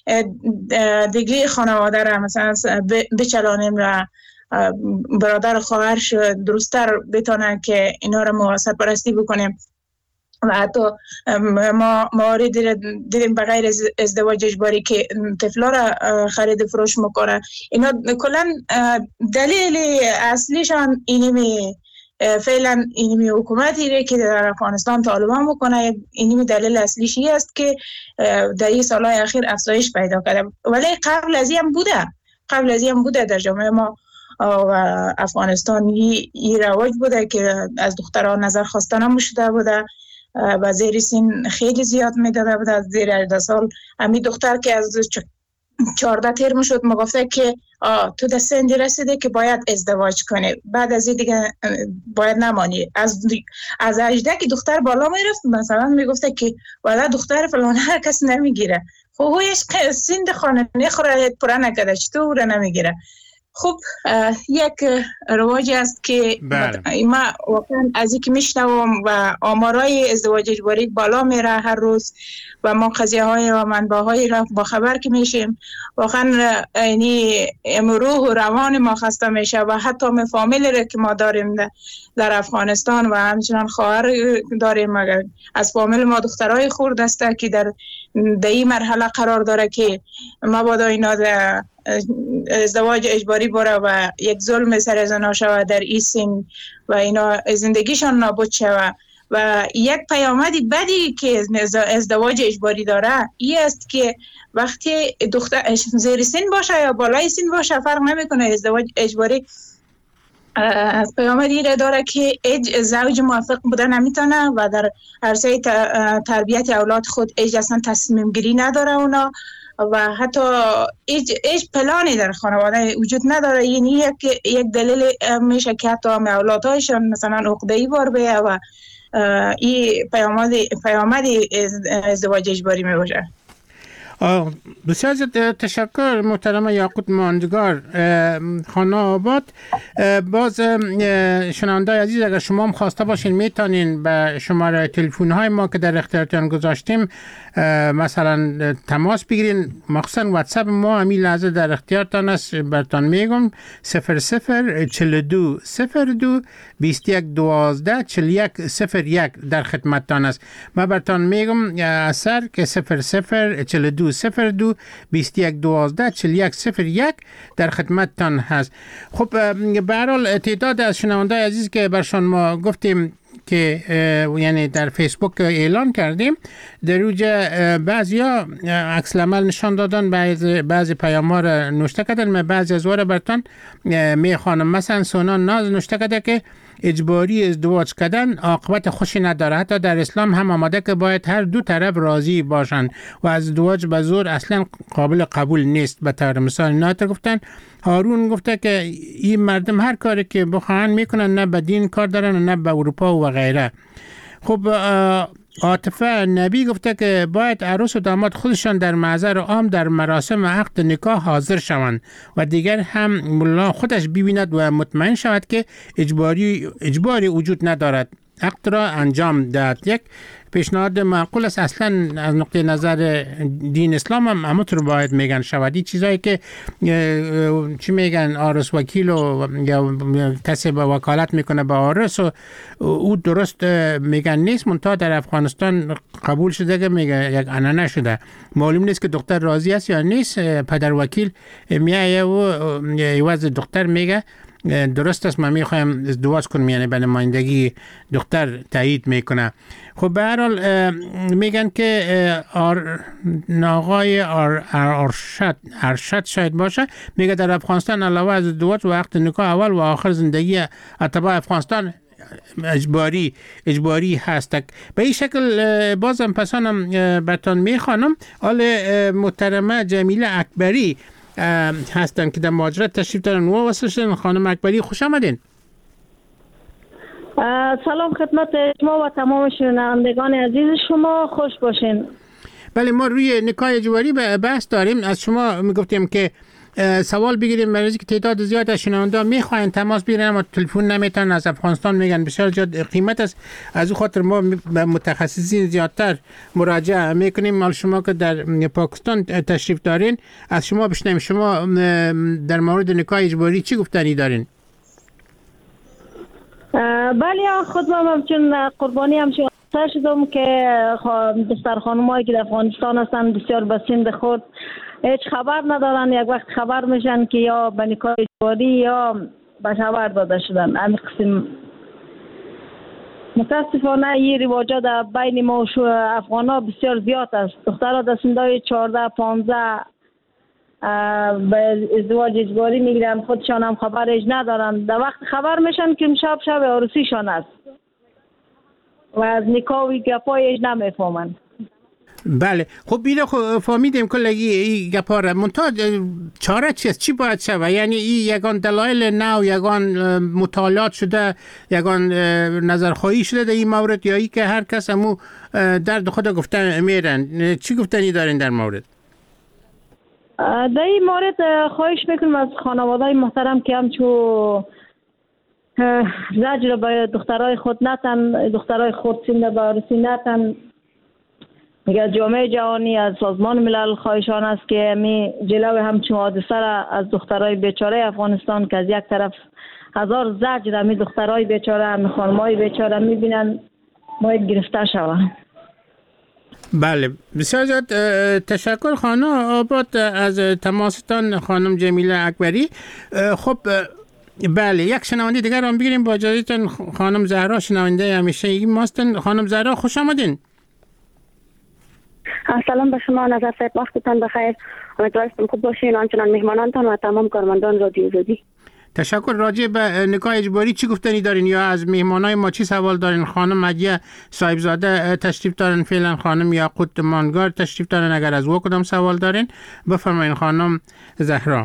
دیگه خانواده را مثلا بچلانیم و برادر خواهرش درستر بتانن که اینا را ما سرپرستی بکنیم. و حتی ما موارد دیدیم به غیر ازدواج اجباری که طفلا را خرید فروش میکنه. اینا کلا دلیل اصلیشان اینمی فعلا اینمی حکومتی ره که در افغانستان طالبان میکنه، اینمی دلیل اصلیشی است که در این سالهای اخیر افزایش پیدا کرده. ولی قبل از این بوده قبل از این بوده در جامعه ما و افغانستان این رواج بوده که از دختران نظر خواستن هم شده بوده و زیر سن خیلی زیاد میداده بود. از زیر هجده سال همین دختر که از چهارده ترم شد مگفته که تو در سنی رسیده که باید ازدواج کنی، بعد از این دیگه باید نمانی. از از هجده که دختر بالا میرفت مثلا میگفته که والا دختر فلان هر کس نمیگیره. خب هویش سند خانه نخوره پره نکده چطور نمیگیره؟ خب یک رواجی است که ما واقعا از اینکه میشنوم و آمارای ازدواج اجباری بالا میره هر روز و ما قضیه های و منبع های را با خبر که میشیم واقعا یعنی روح و روان ما خسته میشه و حتی می فامیلی را که ما داریم در افغانستان و همچنان خواهر داریم از فامیل ما دخترای خورد است که در در این مرحله قرار داره که مبادا اینا در ازدواج اجباری بره و یک ظلم سر زنا شود در این سن و اینا زندگیشان نابود شود. و یک پیامدی بدی که ازدواج اجباری داره این است که وقتی دختر زیر سن باشه یا بالای سن باشه فرق نمیکنه، ازدواج اجباری از پیامدی را داره که زوج موافق بودن نمیتونه و در عرصه تربیت اولاد خود ایج اصلا تصمیم گیری نداره اونا و حتی ایج, ایج پلانی در خانواده وجود نداره. یعنی یک یک دلیل میشه که حتی اولادهایشان مثلا عقده‌ای بار بیه و این پیامد پیامد ازدواج اجباری می باشه. بسیار تشکر محترم یاقوت ماندگار خانه آباد. باز شنونده عزیز اگر شما هم خواسته باشین میتونین به شماره تلفن های ما که در اختیارتان گذاشتیم مثلا تماس بگیرین، مخصوصا واتساپ ما همین لحظه در اختیارتان است. برتان میگم صفر صفر چهل و دو صفر دو بیست و یک دوازده چهل و یک صفر یک در خدمتتان است. ما برتان میگم اثر که صفر صفر چهل و دو صفر دو بیست و یک دوازده چهل و یک صفر یک در خدمتتان هست. خب به هر حال تعداد از شنوندای عزیز که برشان ما گفتیم که یعنی در فیسبوک اعلان کردیم، در روجه بعضیا عکس العمل نشان دادن، بعضی بعضی پیام‌ها را نوشته کردن. من بعضی از واره براتون میخوانم. مثلا سونان ناز نوشته کرده که اجباری ازدواج کردن عاقبت خوشی نداره. حتی در اسلام هم آمده که باید هر دو طرف راضی باشند و ازدواج به زور اصلا قابل قبول نیست. به طور مثال ناتر گفتن، هارون گفته که این مردم هر کاری که بخواهن میکنن، نه به دین کار دارن نه به اروپا و غیره. خب عاطفه نبی گفته که باید عروس و داماد خودشان در محضر عام در مراسم عقد نکاح حاضر شوند و دیگر هم مولا خودش ببیند و مطمئن شود که اجباری اجباری وجود ندارد، عقد را انجام دهد. یک پیشنهاد معقول است. اصلا از نقطه نظر دین اسلام هم همونطور باید میگن شود. چیزایی که چی میگن عارس وکیل و یا کسی با وکالت میکنه با عارس و او درست میگن نیست. منتها در افغانستان قبول شده که میگه یک عنعنه شده، معلوم نیست که دختر راضی است یا نیست. پدر وکیل میایه و عوض دختر میگه درست است من میخوایم ازدواج کنم، یعنی به نمایندگی دختر تایید میکنه. خب به هر حال میگن که آر ناقای آر ارشد ارشد شاید باشه، میگه در افغانستان علاوه از ازدواج و عقد نکاح اول و آخر زندگی اتباع افغانستان اجباری اجباری هست. به این شکل بازم پسانم براتون میخوانم. آل محترمه جمیله اکبری هستن که در مهاجرت تشریف دارن و وصل شدن. خانم اکبری خوش آمدین. سلام خدمت شما و تمام شنوندگان عزیز شما، خوش باشین. بله، ما روی نکاح اجباری بحث داریم. از شما میگفتیم که سوال بگیریم، برای که تعداد زیاد از شنونده میخواین تماس بگیرن اما تلفن نمیتونن، از افغانستان میگن بسیار زیاد قیمت است. از اون خاطر ما متخصصین زیادتر مراجعه میکنیم. مال شما که در پاکستان تشریف دارین، از شما بشنویم. شما در مورد نکاح اجباری چی گفتنی دارین؟ بله، خود من همچون قربانی همچون شدم که دختر خانمایی که در افغانستان هستن بسیار به سن خود هیچ خبر ندارن. یک وقت خبر میشن که یا به نکاح اجباری یا به خبر داده شدن. همین قسم متاسفانه این رواجات در بین ما و افغان ها بسیار زیاد است. دخترها در سنهای چهارده پانزده به ازدواج اجباری میگیرن، خودشان هم خبرش ندارن. در وقت خبر میشن که شب شب عروسیشان است و از نکاح و گپایش نمیفهمن. بله، خب بیره فهمیدیم کلگی این گپا را. منتها چاره چیست؟ چی باید شود؟ یعنی این یگان دلایل نو، یگان مطالعات شده، یگان نظرخواهی شده در این مورد، یا ای که هر کس همو درد خود گفتن میرن؟ چی گفتنی دارین در مورد؟ در این مورد خواهش میکنم از خانواده‌های محترم که همچون زجر به دخترای خود نتن، دخترای خود سینده به عروسی نتن. میگه جامعه جهانی از سازمان ملل خواهشان است که می جلو همچون حادثه را از دخترای بیچاره افغانستان که از یک طرف هزار زجر می دخترای بیچاره هم خانمای بیچاره میبینن باید گرفته شوند. بله، بسیار زیاد تشکر خانم آباد از تماستان خانم جمیله اکبری. خب بله، یک شنونده دیگر هم بگیریم با اجازهتون. خانم زهرا شنونده همیشه این ماستن. خانم زهرا خوش آمدین. سلام به شما، نظر صاحب، وقتتان بخیر. امیدوارم خوب باشین، آنچنان مهمانانتان و تمام کارمندان رادیو زدی. تشکر. راجع به نکاح اجباری چی گفتنی دارین یا از مهمانای ما چی سوال دارین؟ خانم مدیه صاحبزاده تشریف دارن فعلا، خانم یاقوت ماندگار تشریف دارن. اگر از او کدام سوال دارین بفرمایین. خانم زهرا.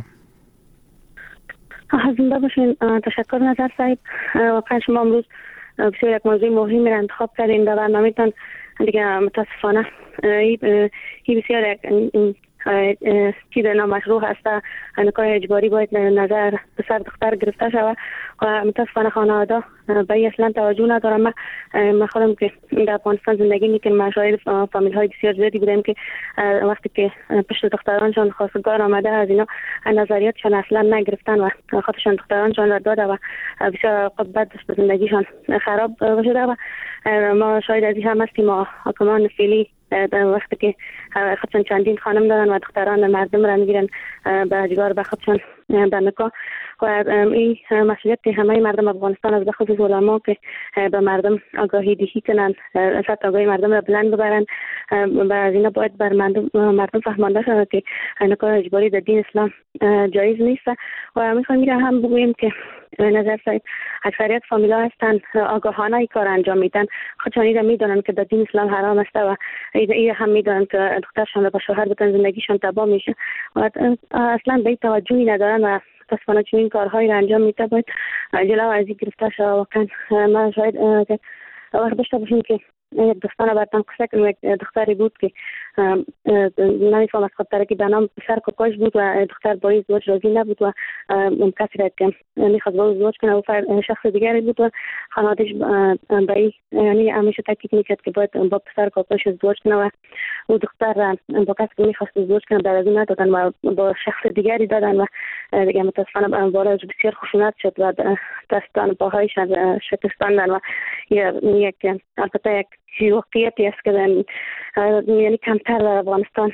زنده باشین. تشکر نظر صاحب. واقعا شما امروز بسیار یک موضوع مهمی را انتخاب کردین در برنامه‌تان. دیگه متاسفانه این بسیار چیز نامشروع هست، نکاح اجباری باید نظر پسر دختر گرفته شود و متاسفانه خانواده به این اصلا توجه ندارم. من من خودم که در افغانستان زندگی میکنم، من شاهد فامیل های بسیار زیادی بودم که وقتی که پشت دخترانشان خواستگار آمده از اینا نظریاتشان اصلا نگرفتن و خودشان دخترانشان را داده و بسیار بعد به زندگیشان خراب شده و ما شاید از این هم هستیم. ما حکمان فعلی در وقتی که خودشان چندین خانم دارن و دختران مردم را میگیرن به اجبار به خودشان در نکاح و این مسئولیت همه مردم افغانستان از بخصوص علما که به مردم آگاهی دهی کنن، سطح آگاهی مردم را بلند ببرن و از اینا باید بر مردم, مردم فهمانده شود که نکاح اجباری در دین اسلام جایز نیست و میخوایم میگم هم بگوییم که نظر سایت اکثریت فامیلا هستن آگاهانه ای کار انجام میدن، خودشان ایده میدونن که در دین اسلام حرام است و ایده هم میدونن که دخترشان با شوهر بتن زندگیشان تباه میشه و اصلا به توجهی ندارن و متاسفانه چنین کارهایی را انجام میده. باید جلو از این گرفته شود. واقعا ما شاید وقت داشته باشیم که یک دوستانه براتون قصه کنم. یک دختری بود که نمیفهم از خاطر که به نام پسر کوکاش بود و دختر با ازدواج راضی نبود و کسی را که میخواست با ازدواج کنه و شخص دیگری بود و خانواده‌اش به یعنی همیشه تاکید میکرد که باید با پسر کوکاش ازدواج کنه و او دختر با کسی که میخواست ازدواج کنه در از ندادن و با شخص دیگری دادن و دیگه متاسفانه بالا بسیار خشونت شد و دستان پاهایش شکستاندن و یک البته یک واقعیتی است که یعنی کمتر در افغانستان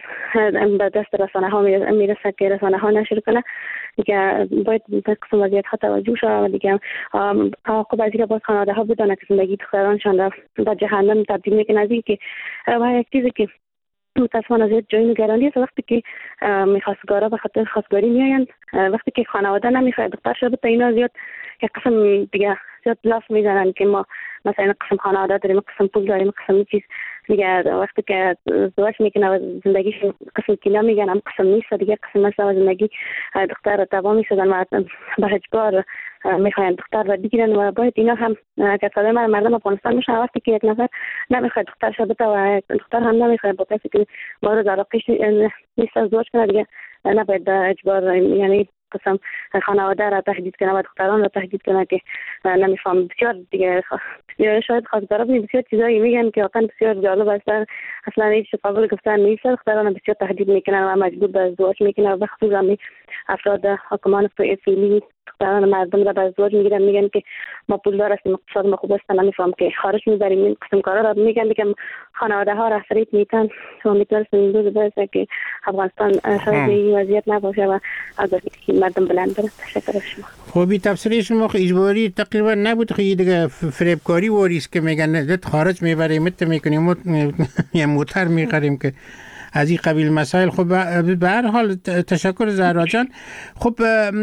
به دست رسانه ها میرسه که رسانه ها نشر کنه. دیگه باید به قسم وضعیت ها توجه شود و دیگه عواقب از اینکه باید خانواده ها بدانه که زندگی دخترانشان به جهنم تبدیل میکنه. از اینکه و یک چیزی که متاسفانه زیاد جای نگرانی است وقتی که میخواستگارا به خاطر خواستگاری میآیند، وقتی که خانواده نمیخواد دخترش بده اینا زیاد یک قسم دیگه زیاد لاف میزنن که ما مثلا قسم خانواده داریم، قسم پول داریم، قسم چیز دیگه. وقتی که ازدواج میکنه و زندگیش قسم که نمیگن هم قسم نیست دیگه، قسم مثلا زندگی دختر تباه میشدن و به اجبار میخواین دختر را بگیرن و باید اینا هم که صدای من مردم افغانستان میشن وقتی که یک نفر نمیخواد دخترش بده و دختر هم نمیخواد با کسی که مورد علاقهش نیست ازدواج کنه دیگه نباید اجبار یعنی قسم خانواده را تهدید کنه و دختران را تهدید کنه که نمیفهم. بسیار دیگه بسیار شاید خواستگارا بسیار چیزایی میگن که واقعا بسیار جالب است، اصلا هیچ قابل گفتن نیست. دختران بسیار تهدید میکنن و مجبور به ازدواج میکنن و بخصوص هم افراد حکمان فعلی دختران مردم را به ازدواج میگیرن، میگن که ما پولدار هستیم، اقتصاد ما خوب است، نمیفهم که خارج میبریم. این قسم کارا را میگن که خانواده ها را فریب میتن و امیدوارم این روز برسه که افغانستان شاید این وضعیت نباشه و آگاهی مردم بلند بره. تشکر شما. خب تفسیر شما اجباری تقریبا نبود، خیلی دیگه فریبکاری واریست که میگن دت خارج میبریم مت میکنیم یه موتر میخریم که از این قبیل مسائل. خب به هر حال تشکر زهرا جان. خب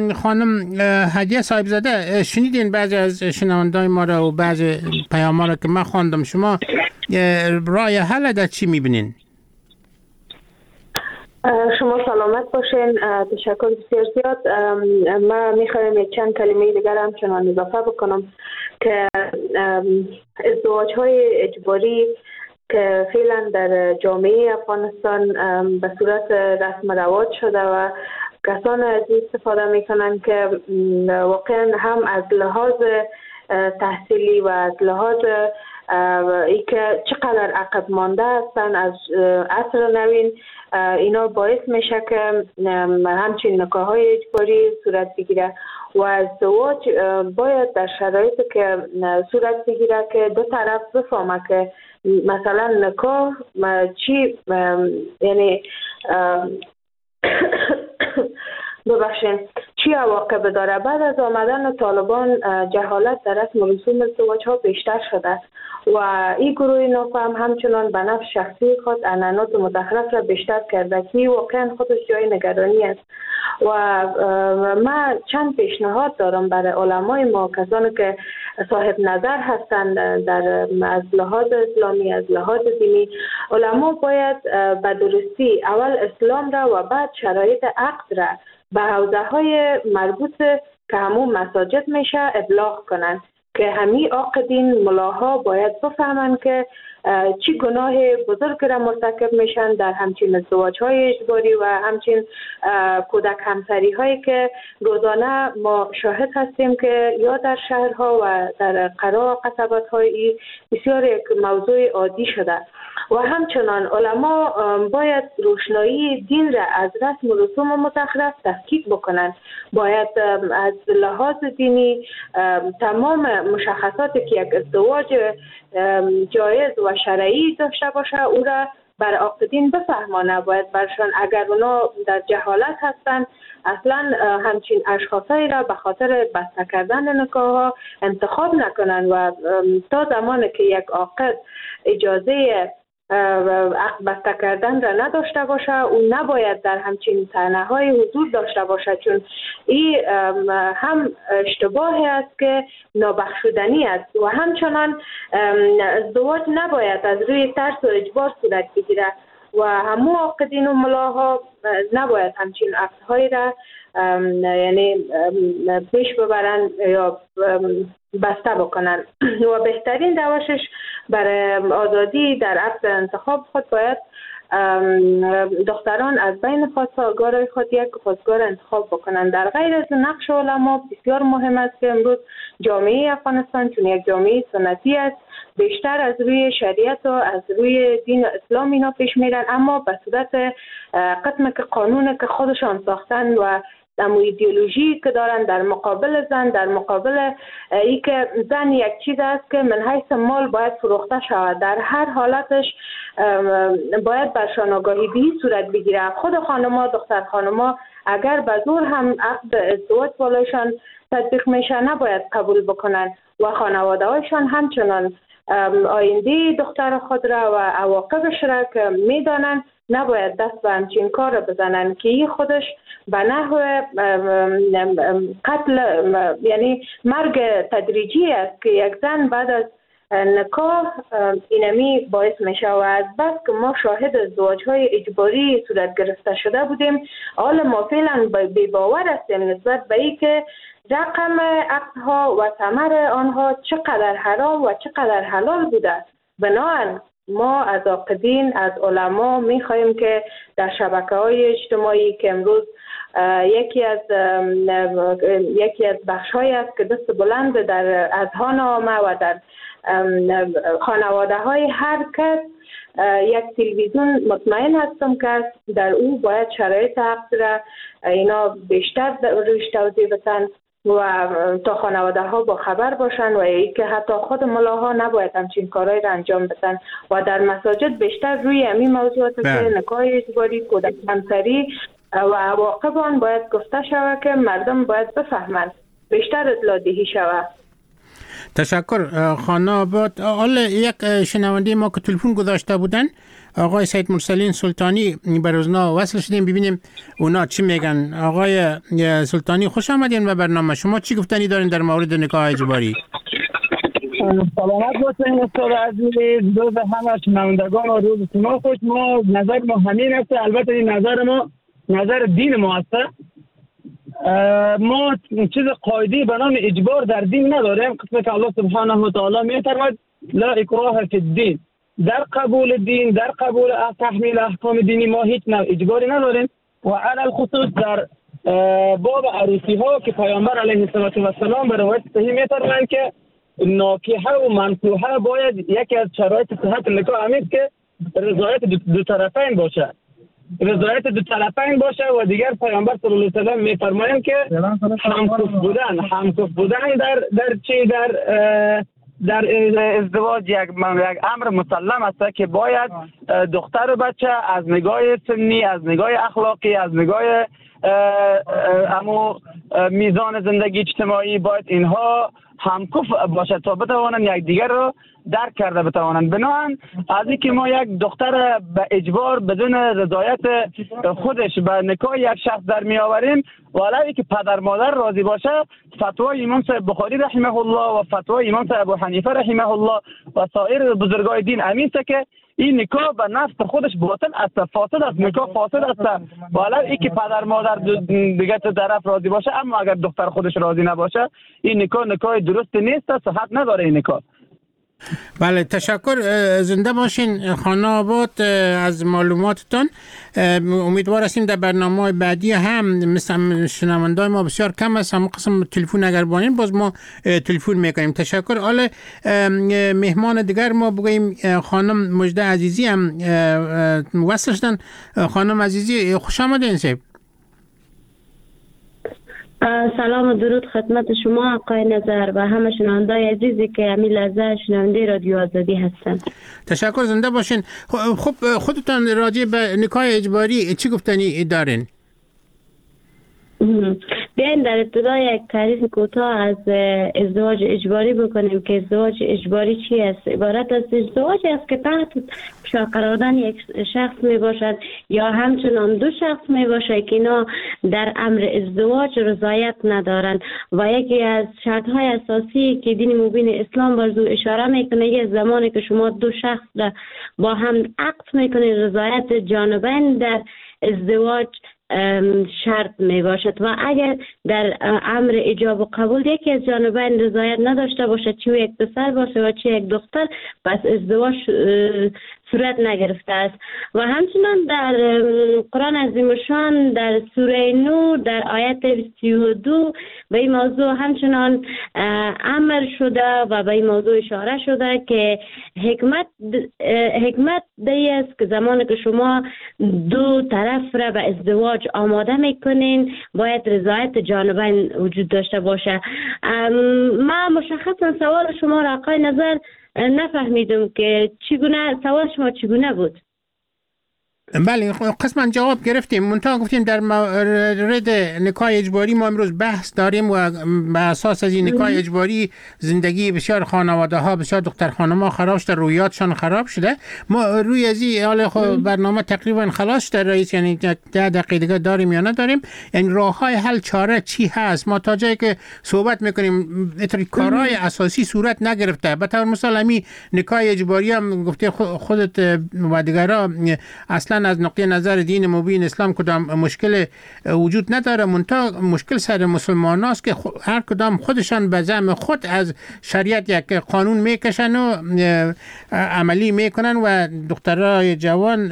خانم هدیه صاحب زاده، شنیدین بعضی از شنوندگان ما را و بعضی پیام را که من خواندم، شما راه حل در چی میبینین؟ شما سلامت باشین. تشکر بسیار زیاد. من میخوایم یک چند کلمه دیگر هم چنان اضافه بکنم که ازدواج های اجباری که فعلا در جامعه افغانستان به صورت رسم و رواج شده و کسان از این استفاده میکنن که واقعا هم از لحاظ تحصیلی و از لحاظ ای که چقدر عقب مانده هستن از عصر نوین، اینا باعث میشه که همچین نکاح‌های اجباری صورت بگیره و ازدواج باید در شرایطی که صورت بگیره که دو طرف بفهمه که مثلا نکاح چی یعنی ببخشین چی عواقب داره. بعد از آمدن طالبان جهالت در رسم و رسوم ازدواج ها بیشتر شده و این گروه نافهم همچنان به نفع شخصی خود عنعنات متخلف را بیشتر کرده که واقعا خودش جای نگرانی است. و من چند پیشنهاد دارم برای علمای ما، کسانی که صاحب نظر هستند در از لحاظ اسلامی از لحاظ دینی. علما باید به درستی اول اسلام را و بعد شرایط عقد را به حوزه های مربوط که همون مساجد میشه ابلاغ کنن که همین عاقدین ملاها باید بفهمن که چی گناه بزرگ را مرتکب میشن در همچین ازدواج های اجباری و همچین کودک همسری هایی که روزانه ما شاهد هستیم که یا در شهرها و در قرا و قصبات های بسیار یک موضوع عادی شده. و همچنان علما باید روشنایی دین را از رسم و رسوم مزخرف تفکیک بکنند. باید از لحاظ دینی تمام مشخصاتی که یک ازدواج جایز و شرعی داشته باشه او را بر عاقدین بفهمانه. باید برشان اگر اونا در جهالت هستند اصلا همچین اشخاصی را به خاطر بسته کردن نکاح ها انتخاب نکنن و تا زمانی که یک عاقد اجازه عقد بسته کردن را نداشته باشه او نباید در همچین صحنه های حضور داشته باشه، چون این هم اشتباهی است که نابخشودنی است و همچنان ازدواج نباید از روی ترس و اجبار صورت بگیره و همو عاقدین و ملاها نباید همچین عقدهایی را یعنی پیش ببرن یا بسته بکنن و بهترین روشش برای آزادی در عقد انتخاب خود باید دختران از بین خواستگارای خود یک خواستگار انتخاب بکنن. در غیر از نقش علما بسیار مهم است که امروز جامعه افغانستان چون یک جامعه سنتی است بیشتر از روی شریعت و از روی دین اسلام اینا پیش میرن، اما به صورت قسم که قانون که خودشان ساختن و اما ایدئولوژی که دارن در مقابل زن، در مقابل ای که زن یک چیز است که من حیث مال باید فروخته شود، در هر حالتش باید برشان آگاهی به صورت بگیره. خود خانما، دختر خانما اگر به زور هم عقد ازدواج بالایشان تطبیق میشه نباید قبول بکنن و خانواده هایشان همچنان آینده دختر خود را و عواقبش را که میدانن نباید دست به همچین کار بزنن که این خودش به نحو قتل یعنی مرگ تدریجی است که یک زن بعد از نکاح اینمی باعث میشه و از بس که ما شاهد ازدواج های اجباری صورت گرفته شده بودیم حالا ما فعلا بی باور هستیم نسبت به ای که رقم عقدها و ثمر آنها چقدر حرام و چقدر حلال بوده. بنابراین ما از عاقدین، از علما میخواهیم که در شبکه های اجتماعی که امروز یکی از یکی از بخش های است که دست بلند در اذهان عامه و در خانواده های هر کس یک تلویزیون مطمئن هستم که در او باید شرایط عقد را اینا بیشتر روش توضیح بدن و تا خانواده ها با خبر باشن و ای که حتی خود ملاها نباید همچین کارهای را انجام بدن و در مساجد بیشتر روی همین موضوعات که نکاح اجباری، کودک همسری و عواقب آن باید گفته شود که مردم باید بفهمند، بیشتر اطلاع دهی شود. تشکر خانه آباد. حالا یک شنونده ما که تلفن گذاشته بودن آقای سید مرسلین سلطانی بر اونا وصل شدیم ببینیم اونا چی میگن. آقای سلطانی خوش آمدین به برنامه. شما چی گفتنی دارین در مورد نکاح اجباری؟ سلامت باشین استاد عزیز، روز همه شنوندگان و روز شما خوش. ما نظر ما همین است، البته این نظر ما نظر دین ما است. ما چیز قاعده به نام اجبار در دین نداریم. قسمت که الله سبحانه و تعالی می‌فرماید لا اکراه فی الدین، در قبول دین، در قبول تحمیل احکام دینی ما هیچ نوع اجباری نداریم. و علی الخصوص در باب عروسی ها که پیامبر علیه السلام به روایت صحیح می‌فرمایند که ناکحه و منکوحه باید یکی از شرایط صحت نکاح همین که رضایت دو, دو طرفین باشه، رضایت دو طرفین باشه. و دیگر پیامبر صلی الله علیه و آله می‌فرمایند که همکف بودن همکف بودن در در چی در در ازدواج یک یک امر مسلم است که باید دختر و بچه از نگاه سنی، از نگاه اخلاقی، از نگاه امو میزان زندگی اجتماعی باید اینها همکف باشه تا بتوانند یک دیگر رو درک کرده بتوانند. بنابراین از اینکه ما یک دختر به اجبار بدون رضایت خودش به نکاح یک شخص در می آوریم ولی که پدر مادر راضی باشه، فتوای امام صاحب بخاری رحمه الله و فتوای امام صاحب ابو حنیفه رحمه الله و سایر بزرگای دین همین است که این نکاح به نفس خودش باطل است، فاسد است، نکاح فاسد است. ولی اینکه پدر مادر دیگه طرف راضی باشه، اما اگر دختر خودش راضی نباشه این نکاح نکاح درست نیست، صحت نداره این نکاح. بله تشکر. زنده باشین خانم آباد از معلوماتتان. امیدوار هستیم در برنامه بعدی هم مثل شنوندای ما بسیار کم است، هم قسم تلفن اگر بانیم باز ما تلفن میکنیم. تشکر. حالا مهمان دیگر ما بگوییم خانم مجده عزیزی هم وصل شدن. خانم عزیزی خوش آمدین. سیب سلام و درود خدمت شما آقای نظر و همه شنوندای عزیزی که همین لحظه شنونده رادیو آزادی هستند. تشکر. زنده باشین. خب خودتان راجع به نکاح اجباری چی گفتنی دارین؟ بیاین در ابتدا یک تعریف کوتاه از ازدواج اجباری بکنیم که ازدواج اجباری چی است. عبارت از ازدواجی است که تحت فشار قرار دادن یک شخص می باشد یا همچنان دو شخص می باشد که اینا در امر ازدواج رضایت ندارند و یکی از شرط های اساسی که دین مبین اسلام بر او اشاره میکنه یه زمانی که شما دو شخص با هم عقد میکنید رضایت جانبین در ازدواج شرط می باشد و اگر در امر ایجاب و قبول یکی از جانبین رضایت نداشته باشد چه یک پسر باشه و چه یک دختر پس ازدواج صورت نگرفته است. و همچنان در قرآن عظیم الشان در سوره نور در آیت سی و دو به این موضوع همچنان امر شده و به این موضوع اشاره شده که حکمت حکمت دی است که زمانی که شما دو طرف را به ازدواج آماده میکنین باید رضایت جانبین وجود داشته باشه. ما مشخصا سوال شما را آقای نظر نفهمیدم که چگونه سوال شما چگونه بود. بله قسما جواب گرفتیم. منتها گفتیم در مورد نکاح اجباری ما امروز بحث داریم و به اساس از این نکاح اجباری زندگی بسیار خانواده ها بسیار دختر خانم ها خراب شده، رویاتشان خراب شده. ما روی از این حال برنامه تقریبا خلاص شده رئیس، یعنی ده دقیقه دیگه داریم یا نداریم، یعنی راه های حل چاره چی هست. ما تا جایی که صحبت میکنیم اتری کارهای اساسی صورت نگرفته. به طور مثال همین نکاح اجباری هم گفته خودت و دیگرها اصلا از نقطه نظر دین مبین اسلام کدام مشکل وجود نداره، منتها مشکل سر مسلمان هاست که هر کدام خودشان به زعم خود از شریعت یک قانون میکشن و عملی میکنن و دخترای جوان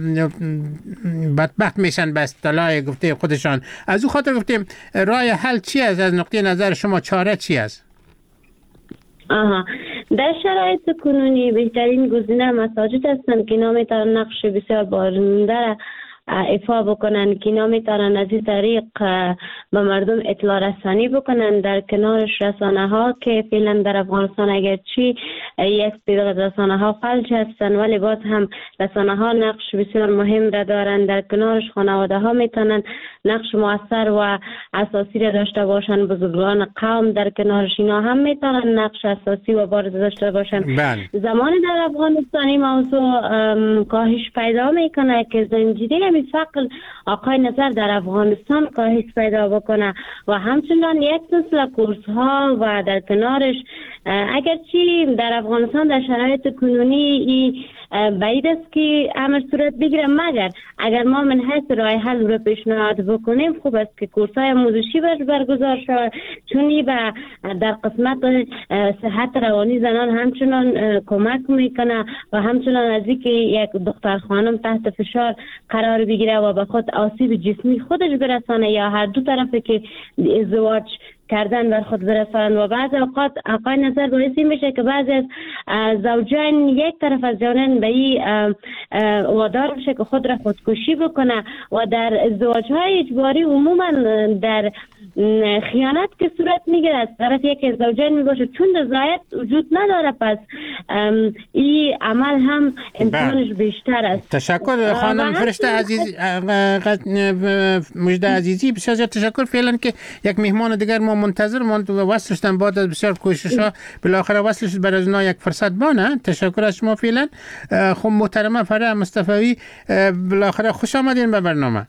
بدبخت میشن به اصطلاح گفته خودشان. از او خاطر گفتیم راه حل چی است از نقطه نظر شما، چاره چی است؟ آها در شرایط کنونی بهترین گزینه مساجد هستند که اینا میتونن نقش بسیار بارنده ایفا بکنن که اینا میتونن از این طریق به مردم اطلاع رسانی بکنن. در کنارش رسانه ها که فعلا در افغانستان اگرچه یک تعداد رسانه ها فلج هستن ولی باز هم رسانه ها نقش بسیار مهم را دارن. در کنارش خانواده ها میتونن نقش مؤثر و اساسی را داشته باشن. بزرگان قوم در کنارش اینا هم میتونن نقش اساسی و بارز داشته باشن. زمان در افغانستان این موضوع کاهش پیدا میکنه که زنجیره می فقر آقای نظر در افغانستان کاهش پیدا بکنه و همچنان یک سلسله کورس ها و در کنارش اگرچه در افغانستان در شرایط کنونی بعید است که امر صورت بگیره، مگر اگر ما من حیث راه حل رو پیشنهاد بکنیم خوب است که کورس های آموزشی برگزار شود، چون به در قسمت صحت روانی زنان همچنان کمک میکنه و همچنان از اینکه یک دختر خانم تحت فشار قرار بگیره و به خود آسیب جسمی خودش برسانه یا هر دو طرفه که ازدواج کردن بر خود برسانند. و بعض اوقات آقای نظر باعثی میشه که بعضی از زوجین یک طرف از جانن به این وادار میشه که خود را خودکشی بکنه و در ازدواج های اجباری عموما در خیانت که صورت میگیره از طرف یک از زوجین میباشه چون رضایت وجود نداره، پس این عمل هم امکانش بیشتر است. تشکر خانم فرشته عزیز مجده عزیزی، بسیار زیاد تشکر. فعلا که یک مهمان دیگر ما منتظر ماند و وصل شدن بعد از بسیار کوشش ها بالاخره وصل شد. برای از اونا یک فرصت بانه. تشکر از شما. فعلا خب محترمه فرح مصطفی بالاخره خوش آمدین به برنامه.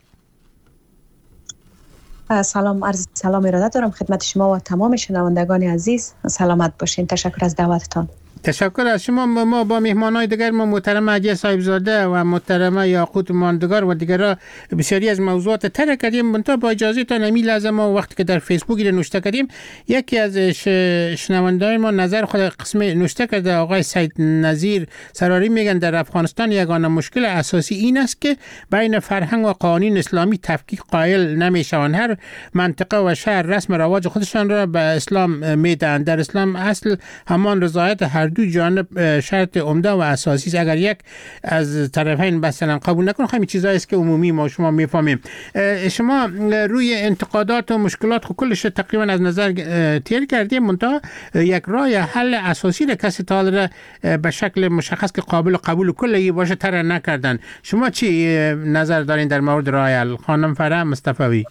سلام، عرض سلام ارادت دارم خدمت شما و تمام شنوندگان عزیز. سلامت باشین. تشکر از دعوتتان. تشکر از شما. ما با مهمانای دیگر، ما محترم علی صاحبزاده و محترم یاقوت ماندگار و دیگرها بسیاری از موضوعات طرح کردیم. منتها با اجازه تا نمی لحظه ما وقتی که در فیسبوک نوشته کردیم، یکی از شنوندگان ما نظر خود قسم نوشته کرده. آقای سید نظیر سراری میگن در افغانستان یگانه مشکل اساسی این است که بین فرهنگ و قوانین اسلامی تفکیک قائل نمیشوند. هر منطقه و شهر رسم رواج خودشان را به اسلام میدن. در اسلام اصل همان رضایت هر دو جانب شرط عمده و اساسی است. اگر یک از طرفین مثلا قبول نکنه، همین چیزایی است که عمومی ما شما میفهمیم. شما روی انتقادات و مشکلات خود کلش تقریبا از نظر تیر کردیم، منتها یک راه حل اساسی را کسی تا به شکل مشخص که قابل قبول کلی باشه طرح نکردن. شما چی نظر دارین در مورد راه حل؟ خانم فرح مصطفی.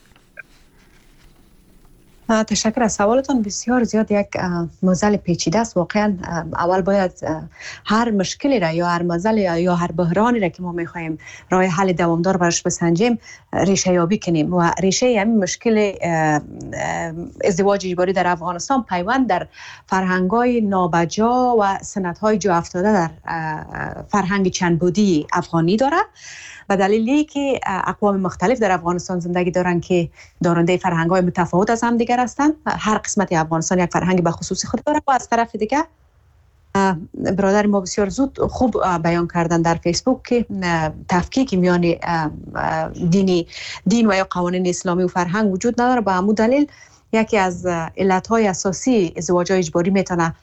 تشکر از سوالتون. بسیار زیاد یک موضوع پیچیده است. واقعا اول باید هر مشکلی را یا هر موضوع یا هر بحرانی را که ما میخوایم راه حل دوامدار براش بسنجیم ریشه یابی کنیم و ریشه همین مشکل ازدواج اجباری در افغانستان پیوند در فرهنگ‌های نابجا و سنت‌های جا افتاده در فرهنگ چند بودی افغانی داره. به دلیلی که اقوام مختلف در افغانستان زندگی دارن که دارنده فرهنگ‌های متفاوت از هم دیگر هستند. هر قسمت افغانستان یک فرهنگ به خصوصی خود داره و از طرف دیگر برادر ما بسیار زود خوب بیان کردن در فیسبوک که تفکیک میان دینی دین و یا قوانین اسلامی و فرهنگ وجود نداره. به همون دلیل یکی از علتهای اساسی ازدواج اجباری میتونه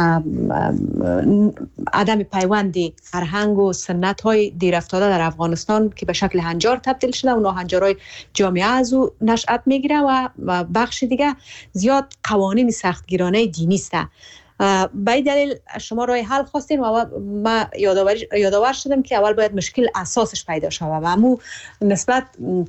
عدم پیوند فرهنگ و سنت های دیر افتاده در افغانستان که به شکل هنجار تبدیل شده و هنجارهای جامعه از او نشأت میگیره و بخش دیگه زیاد قوانین سختگیرانه دینی است. به این دلیل شما راه حل خواستین و ما یادآور شدم که اول باید مشکل اساسش پیدا شود و همون نسبت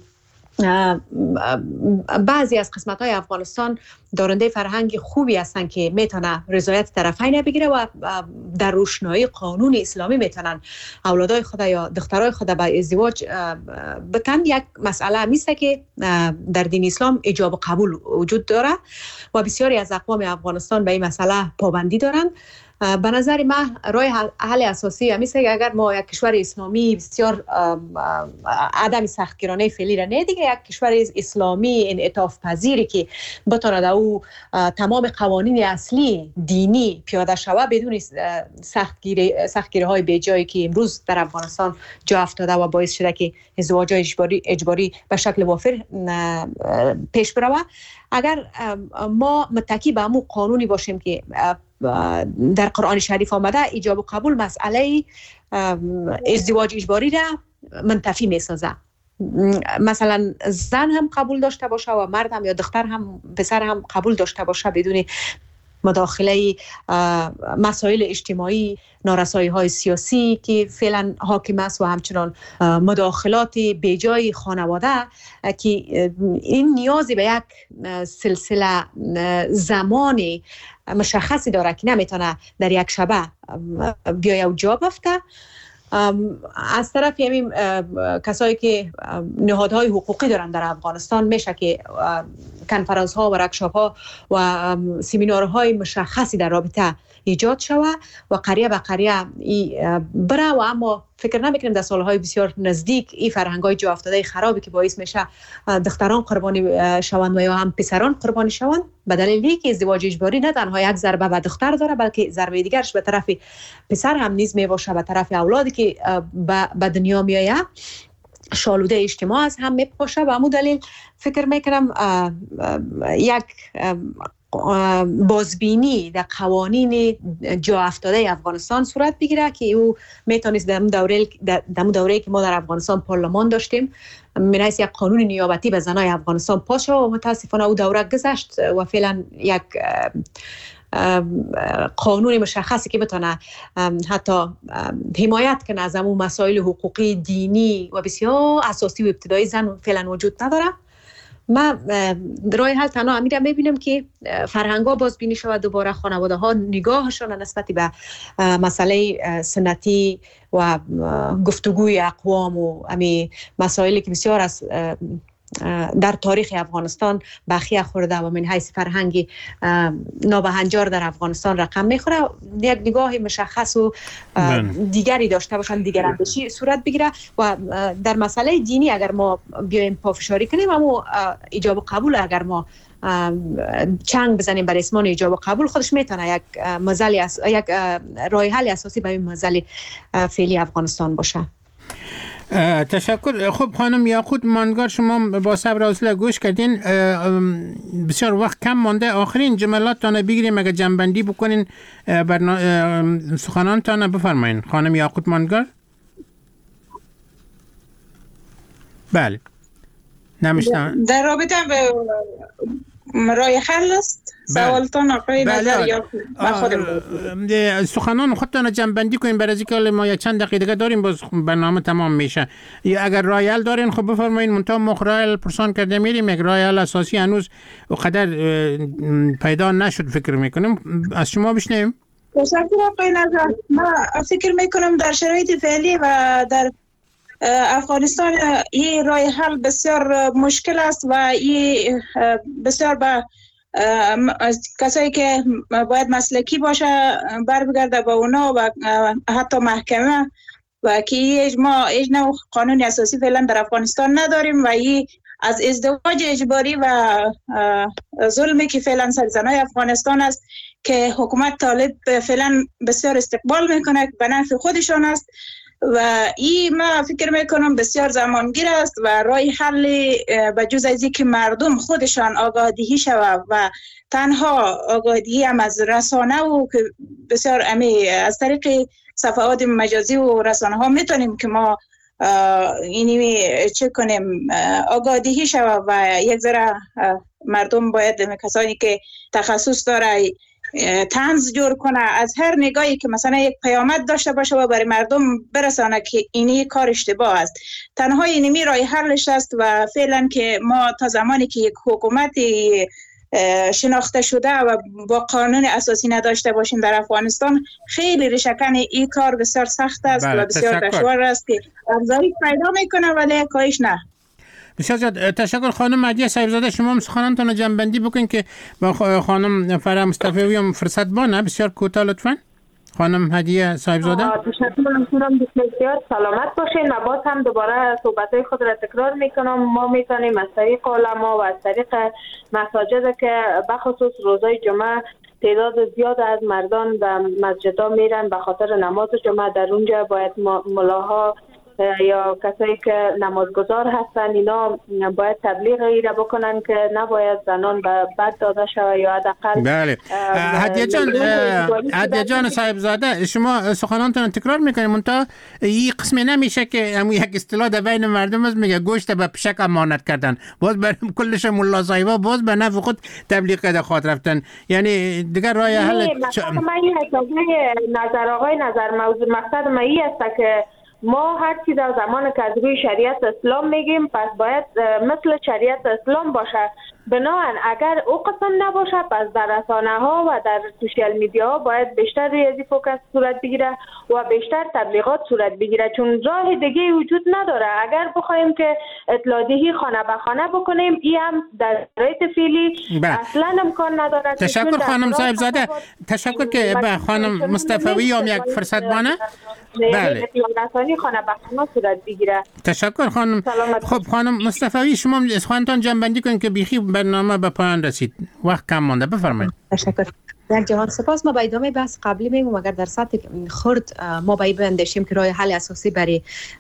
بعضی از قسمت‌های افغانستان دارنده فرهنگ خوبی هستن که میتونه رضایت طرفین بگیره و در روشنایی قانون اسلامی میتونن اولادای خود یا دخترای خود به ازدواج بتن. یک مسئله همیسته که در دین اسلام ایجاب و قبول وجود داره و بسیاری از اقوام افغانستان به این مسئله پابندی دارن. به نظر من راه حل اساسی همیشه که اگر ما یک کشور اسلامی بسیار عدم سختگیرانه فعلی را نه دیگه یک کشور اسلامی انعطاف پذیری که بتونه در او تمام قوانین اصلی دینی پیاده شود بدون سختگیری سختگیری های بیجایی که امروز در افغانستان جا افتاده و باعث شده که ازدواج اجباری اجباری به شکل وافر پیش بره. اگر ما متکی به همون قانونی باشیم که در قرآن شریف آمده ایجاب و قبول مسئله ازدواج اجباری را منتفی میسازه. مثلا زن هم قبول داشته باشه و مرد هم یا دختر هم پسر هم قبول داشته باشه بدون مداخله مسائل اجتماعی، نارسایی های سیاسی که فعلا حاکم است و همچنان مداخلات بیجای خانواده که این نیازی به یک سلسله زمانی مشخصی داره که نمیتونه در یک شبه بیایه و جا بفته. از طرف همین کسایی که نهادهای حقوقی دارن در افغانستان میشه که کنفرانس ها و ورکشاپ ها و سمینارهای مشخصی در رابطه ایجاد شوه و قریه به قریه بره و اما فکر نمیکنیم در سالهای بسیار نزدیک این فرهنگ‌های جا افتاده خرابی که باعث میشه دختران قربانی شوند و یا هم پسران قربانی شوند به دلیلی که ازدواج اجباری نه تنها یک ضربه به دختر داره بلکه ضربه دیگرش به طرف پسر هم نیز میباشه، به طرف اولادی که به دنیا میآید شالوده اجتماع از هم میپاشه. و همون دلیل فکر میکنم یک بازبینی در قوانین جا افتاده افغانستان صورت بگیره که او میتونست در دوره در دوره که ما در افغانستان پارلمان داشتیم میرایست یک قانون نیابتی به زنای افغانستان پاس شد و متاسفانه او دوره گذشت و فعلا یک قانون مشخصی که بتونه حتی حمایت کنه از اون مسائل حقوقی دینی و بسیار اساسی و ابتدایی زن فعلا وجود نداره. ما راه حل تنها امیرم میبینم که فرهنگ‌ها بازبینی شود، دوباره خانواده ها نگاهشون نسبت به مسئله سنتی و گفتگوی اقوام و امی مسائلی که بسیار از در تاریخ افغانستان بخیه خورده و من حیث فرهنگی نابهنجار در افغانستان رقم میخوره، یک نگاه مشخص و دیگری داشته باشن، دیگر اندیشی صورت بگیره. و در مسئله دینی اگر ما بیایم پافشاری کنیم، اما ایجاب و قبول اگر ما چنگ بزنیم بر اسمان ایجاب و قبول، خودش میتونه یک مزل اس... یک راه حل اساسی برای مزل فعلی افغانستان باشه. تشکر. خب خانم یاقوت ماندگار، شما با صبر و حوصله گوش کردین، بسیار وقت کم مانده، آخرین جملاتتان بگیریم اگه جنبندی بکنین برنا... سخنانتان بفرمایین. خانم یاقوت ماندگار. بله نمیشتم در رابطه به رای حل است سوالتان آقای نظر یا خودم سخنان خودتان جنبندی کنین برای اینکه ما یک چند دقیقه دیگه داریم باز برنامه تمام میشه. یا اگر رای حل دارین خب بفرمایین. منتها ما رای حل پرسان کرده میریم، یک رای حل اساسی هنوز اونقدر پیدا نشد فکر میکنیم. از شما بشنویم. تشکر آقای نظر. ما فکر میکنم در شرایط فعلی و در افغانستان این راه حل بسیار مشکل است و این بسیار به کسایی که باید مسلکی باشه برمیگرده به اونا و حتی محکمه، و که ما هیچ نوع قانون اساسی فعلا در افغانستان نداریم و این از ازدواج اجباری و ظلمی که فعلا سر زنای افغانستان است که حکومت طالب فعلا بسیار استقبال میکنه به نفع خودشان است و این ما فکر میکنم بسیار زمانگیر است و راه حل به جز از اینکه مردم خودشان آگاهی شود و تنها آگاهی هم از رسانه و که بسیار امی از طریق صفحات مجازی و رسانه ها میتونیم که ما اینی چه کنیم آگاهی شود و یک ذره مردم باید کسانی که تخصص داره طنز جور کنه از هر نگاهی که مثلا یک پیامد داشته باشه و برای مردم برسانه که اینی کار اشتباه است. تنها اینمی راه حلش است و فعلا که ما تا زمانی که یک حکومتی شناخته شده و با قانون اساسی نداشته باشیم در افغانستان، خیلی ریشه‌کن این کار بسیار سخت است و بسیار دشوار است که افزایش پیدا میکنه ولی کاهش نه. بسیار زیاد تشکر. خانم مهدیه صاحبزاده، شما هم سخنانتان جنبندی بکنین که با خانم فرح مصطفی هم فرصت بانه. بسیار کوتاه لطفاً. خانم هدیه صاحبزاده. تشکر میکنم، بسیار سلامت باشین. و باز هم دوباره صحبت‌های خود را تکرار میکنم، ما میتونیم از طریق علما و از طریق مساجد که بخصوص روزهای جمعه تعداد زیاد از مردان به مسجدها میرن به خاطر نماز جمعه، در اونجا باید ملاها یا کسایی که نمازگزار هستن اینا باید تبلیغ ایره بکنن که نباید زنان به بد داده شود یا حداقل. بله هدیه جان، هدیه جان صاحبزاده، شما سخنانتون تکرار میکنید منتها این قسمی نمیشه که همون یک اصطلاح در بین مردم است میگه گوشت به پشک امانت کردن، باز بریم کلش ملا صاحبا باز به نفع خود تبلیغ کرده خاطر رفتن. یعنی دیگر راه حل مثلا من نظر آقای نظر موضوع مقصد ما این است که ما هر چی در زمان که از روی شریعت اسلام میگیم پس باید مثل شریعت اسلام باشه. بنابراین اگر او قسم نباشه پس در رسانه ها و در سوشیال میدیا ها باید بیشتر ریاضی فوکس صورت بگیره و بیشتر تبلیغات صورت بگیره، چون راه دیگه وجود نداره. اگر بخوایم که اطلاعیه‌ای خانه به خانه بکنیم این هم در شرایط فعلی اصلا امکان نداره. تشکر خانم صاحبزاده. تشکر که به خانم مصطفی هم یک فرصت بانه. بله رسانی خانه به خانه صورت بگیره. تشکر خانم. خب خانم مصطفی شما خودتون جنبندی کنید که بیخی برنامه به پایان رسید، وقت کم مانده، بفرمایید. تشکر. در جهان سپاس. ما به ادامه بحث قبلی میگم اگر در سطح خرد ما باید بندشیم که راه حل اساسی برای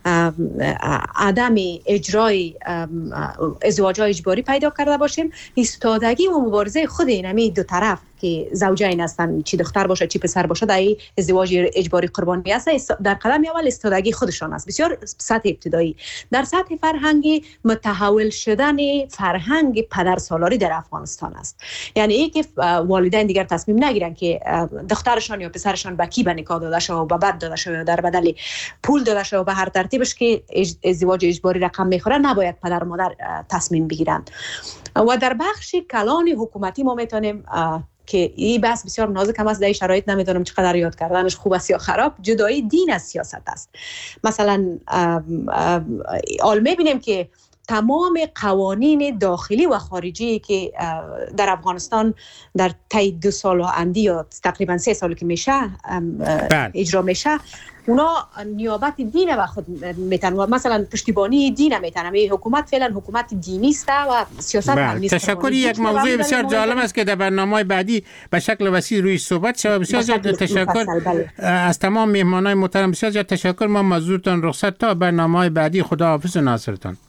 عدم اجرای ازدواج‌های اجباری پیدا کرده باشیم، ایستادگی و مبارزه خود اینمی دو طرف که زوجین هستن، چی دختر باشه چی پسر باشه، در ازدواج اجباری قربانی هست، در قدم اول استادگی خودشان است. بسیار سطح ابتدایی. در سطح فرهنگی متحول شدن فرهنگ پدرسالاری در افغانستان است. یعنی ای که والدین دیگر تصمیم نگیرن که دخترشان یا پسرشان به کی به نکاح داده شود و به بد داده شود یا در بدل پول داده شود و به هر ترتیبش که ازدواج اجباری رقم میخوره، نباید پدر و مادر تصمیم بگیرن. و در بخش کلان حکومتی ما میتونیم که این بحث بسیار نازک هم است، در این شرایط نمیدونم چقدر یاد کردنش خوب است یا خراب، جدایی دین از سیاست است. مثلا آل میبینیم که تمام قوانین داخلی و خارجی که در افغانستان در طی دو سال و اندی یا تقریبا سه سال که میشه اجرا میشه، اونا نیابت دین و خود میتن و مثلا پشتیبانی دین میتن. این حکومت فعلا حکومت دینی است و سیاست هم نیست. تشکر. یک موضوع بسیار جالب است که در برنامه بعدی به شکل وسیع روی صحبت شود. بسیار زیاد تشکر از تمام مهمانان محترم. بسیار زیاد تشکر. ما مزورتان رخصت تا برنامه بعدی. خدا حافظ و ناصرتان.